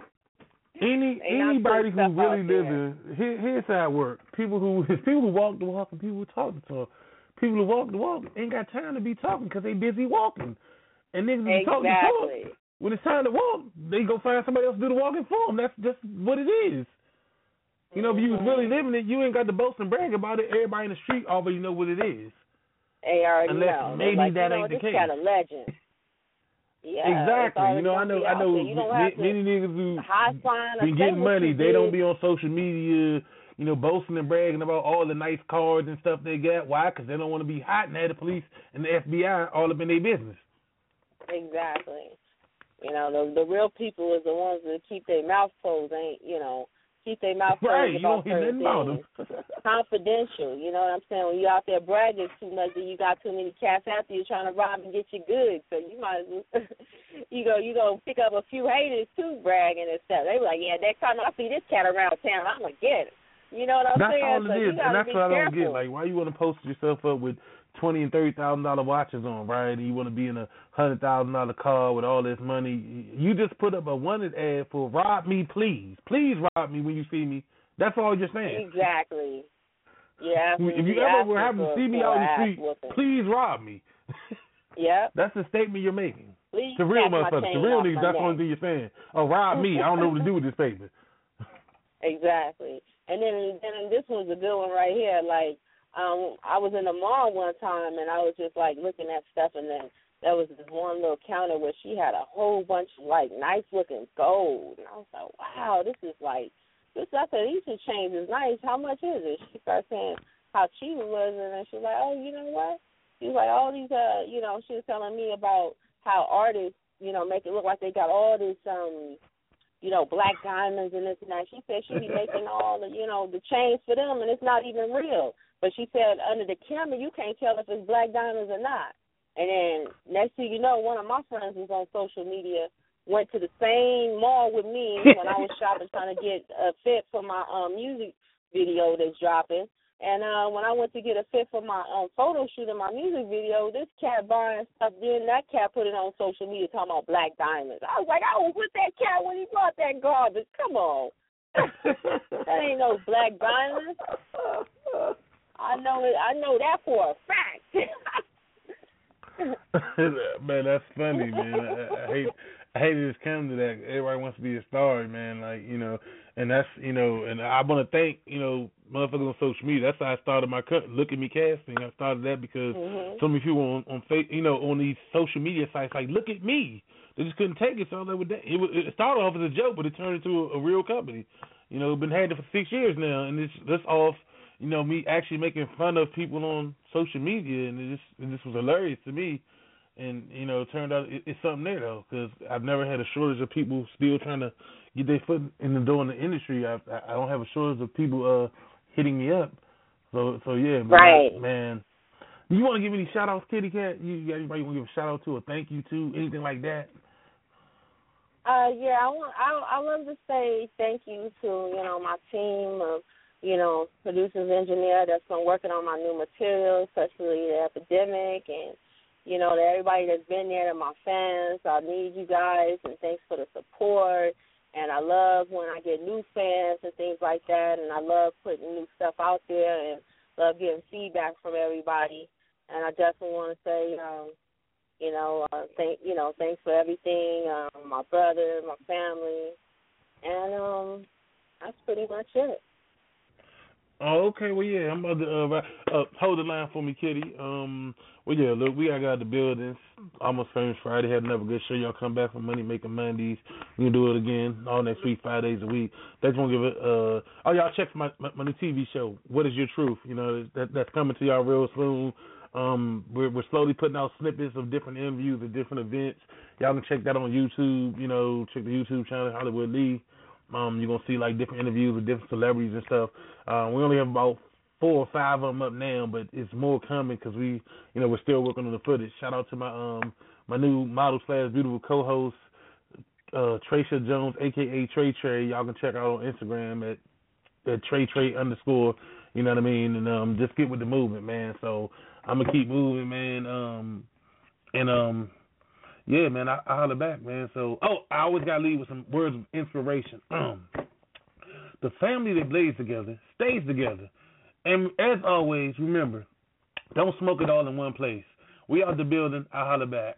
Anybody who really lives in here's how it works. People who walk the walk and people who talk the talk. People who walk the walk ain't got time to be talking because they busy walking. And niggas be talking the talk. When it's time to walk, they go find somebody else to do the walking for them. That's just what it is. If you was really living it, you ain't got to boast and brag about it. Everybody in the street already know what it is. They already Unless know. maybe that ain't the case. This got a legend. Yeah, exactly. I know many niggas who been getting money, they don't be on social media, boasting and bragging about all the nice cars and stuff they got. Why? Because they don't want to be hot and have the police and the FBI all up in their business. Exactly. The real people is the ones that keep their mouth closed, keep their mouth closed about certain things. Confidential, you know what I'm saying? When you're out there bragging too much, then you got too many cats after you trying to rob and get your goods. So you might as well, you go pick up a few haters too, bragging and stuff. They be like, yeah, next time I see this cat around town, I'm going to get him. You know what I'm saying? That's all it is, and that's what I don't get. Careful. Like, why you want to post yourself up with $20,000 and $30,000 watches on, right? And you want to be in a $100,000 car with all this money. You just put up a wanted ad for rob me, please. Please rob me when you see me. That's all you're saying. Exactly. Yeah. If you ever were having to see me out in the street, please rob me. Yeah. That's the statement you're making. Please the real motherfuckers, the real niggas, that's the only thing you're saying. Oh, rob me. I don't know what to do with this paper. Exactly. And then this one's a good one right here. Like, I was in the mall one time, and I was just, like, looking at stuff, and then there was this one little counter where she had a whole bunch of, like, nice-looking gold. And I was like, wow, this is, like, this. I said, these two chains is nice. How much is it? She started saying how cheap it was, and then she was like, oh, you know what? She was like, all these, you know, she was telling me about how artists, you know, make it look like they got all this, you know, black diamonds and this and that. She said she be making all the, you know, the chains for them, and it's not even real. But she said under the camera, you can't tell if it's black diamonds or not. And then next thing you know, one of my friends was on social media, went to the same mall with me when I was shopping trying to get a fit for my music video that's dropping. And when I went to get a fit for my photo shoot in my music video, this cat buying stuff, then that cat put it on social media talking about black diamonds. I was like, I was with that cat when he brought that garbage. Come on. That ain't no black diamonds. I know that for a fact. Man, that's funny, man. I hate it just come to that. Everybody wants to be a star, man. Like, you know, and that's, you know, and I want to thank, you know, motherfuckers on social media. That's how I started my Look at Me casting. I started that because so many people on you know, on these social media sites like, look at me. They just couldn't take it, so they would. It started off as a joke, but it turned into a real company. You know, been had it for 6 years now, and it's off. You know, me actually making fun of people on social media, and it just was hilarious to me. And, you know, it turned out it's something there, though, because I've never had a shortage of people still trying to get their foot in the door in the industry. I don't have a shortage of people hitting me up. So yeah, man. Right. Man. You want to give any shout-outs, Kitty Cat? You got anybody you want to give a shout-out to or thank you to, anything like that? Yeah, I love to say thank you to, you know, my team of, you know, producers, engineer that's been working on my new material, especially the Epidemic, and, you know, to everybody that's been there, to my fans. I need you guys, and thanks for the support. And I love when I get new fans and things like that, and I love putting new stuff out there and love getting feedback from everybody. And I definitely want to say, thanks for everything, my brother, my family, and that's pretty much it. Oh, okay. Well, yeah, I'm about to hold the line for me, Kitty. Well, yeah, look, we got the buildings. Almost Famous Friday. Had another good show. Y'all come back for Money Making Mondays. We can do it again all next week, 5 days a week. That's gonna give it. Y'all check for my new TV show. What is Your Truth? You know, that's coming to y'all real soon. We're slowly putting out snippets of different interviews of different events. Y'all can check that on YouTube. You know, check the YouTube channel Hollywood Lee. You're going to see, like, different interviews with different celebrities and stuff. We only have about 4 or 5 of them up now, but it's more coming because we're still working on the footage. Shout out to my new model/beautiful co-host, Tracia Jones, a.k.a. Trey. Y'all can check out on Instagram at Trey_, you know what I mean? And just get with the movement, man. So I'm going to keep moving, man. Yeah, man, I holler back, man. So, I always got to leave with some words of inspiration. The family that blazes together stays together. And as always, remember, don't smoke it all in one place. We out the building. I holler back.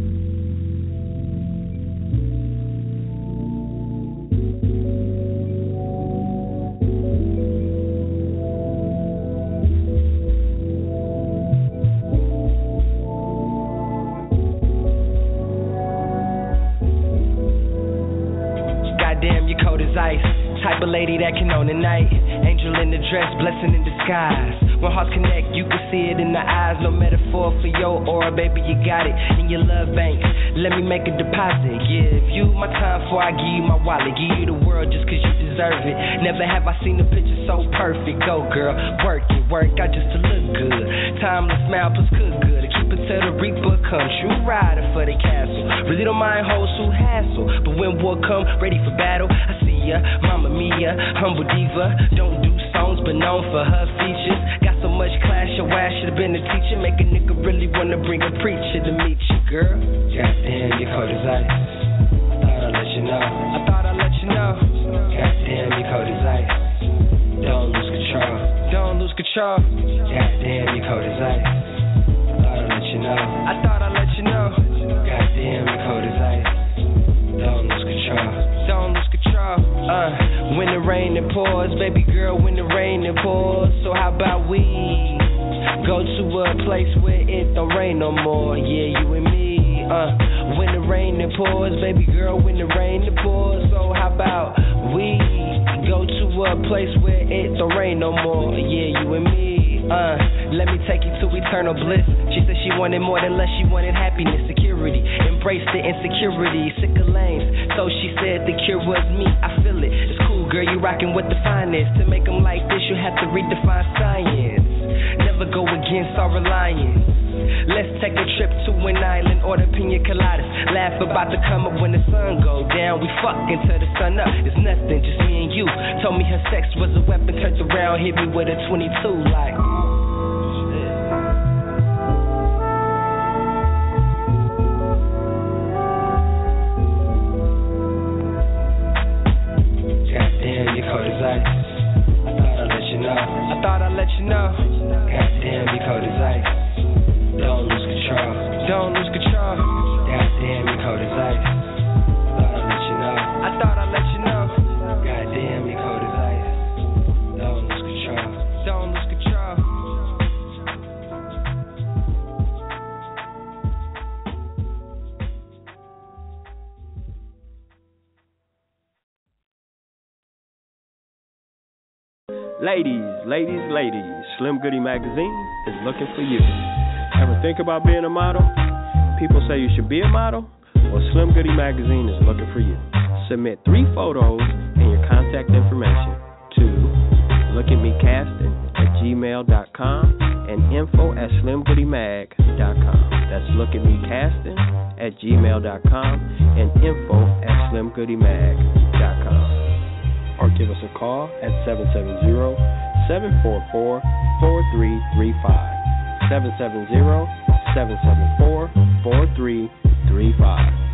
Type of lady that can own the night. Angel in the dress, blessing in disguise. When hearts connect, you can see it in the eyes. No metaphor for your aura, baby, you got it in your love bank. Let me make a deposit. Give you my time before I give you my wallet. Give you the world just cause you deserve it. Never have I seen a picture so perfect. Go girl, work out just to look good. Timeless smile plus cook good. Keep it till the reaper comes. True rider for the castle. Really don't mind hoes who hassle. But when war come, ready for battle, I see ya, Mama Mia, humble diva. Don't do songs but known for her features. Got so much class, your ass should've been a teacher. Make a nigga really wanna bring a preacher to meet you, girl. Goddamn, you cold as ice. Thought I'd let you know. Goddamn, you cold as ice. Don't lose control. Goddamn, you cold as ice. Thought I'd let you know. Goddamn, you cold as ice. Don't lose control. When the rain it pours, baby girl, when the rain it pours. So how about we Go to a place where it don't rain no more. Yeah, you and me. When the rain it pours, baby girl, when the rain it pours. So how about we go to a place where it don't rain no more? Yeah, you and me. Let me take you to eternal bliss. She said she wanted more than less, she wanted happiness, security. Embrace the insecurity, sick of lanes. So she said the cure was me, I feel it. It's cool, girl, you rockin' with the finest. To make them like this, you have to redefine science. Never go against our reliance. Let's take a trip to an island, order pina coladas. Laugh about the come up when the sun go down. We fuck until the sun up. It's nothing, just me and you. Told me her sex was a weapon, turned around, hit me with a 22 like. Goddamn, you cold as ice. I thought I'd let you know. I thought I'd let you know. Goddamn, you cold as ice. Don't lose control. Don't lose control. Goddamn, you cold as ice. Thought I'd let you know. I thought I'd let you know. Goddamn, you cold as ice. Don't lose control. Don't lose control. Ladies, Slim Goody Magazine is looking for you. Ever think about being a model? People say you should be a model? Well, Slim Goody Magazine is looking for you. Submit 3 photos and your contact information to lookatmecasting@gmail.com and info@slimgoodymag.com. That's lookatmecasting@gmail.com and info@slimgoodymag.com. Or give us a call at 770-744-4335. 770-774-4335.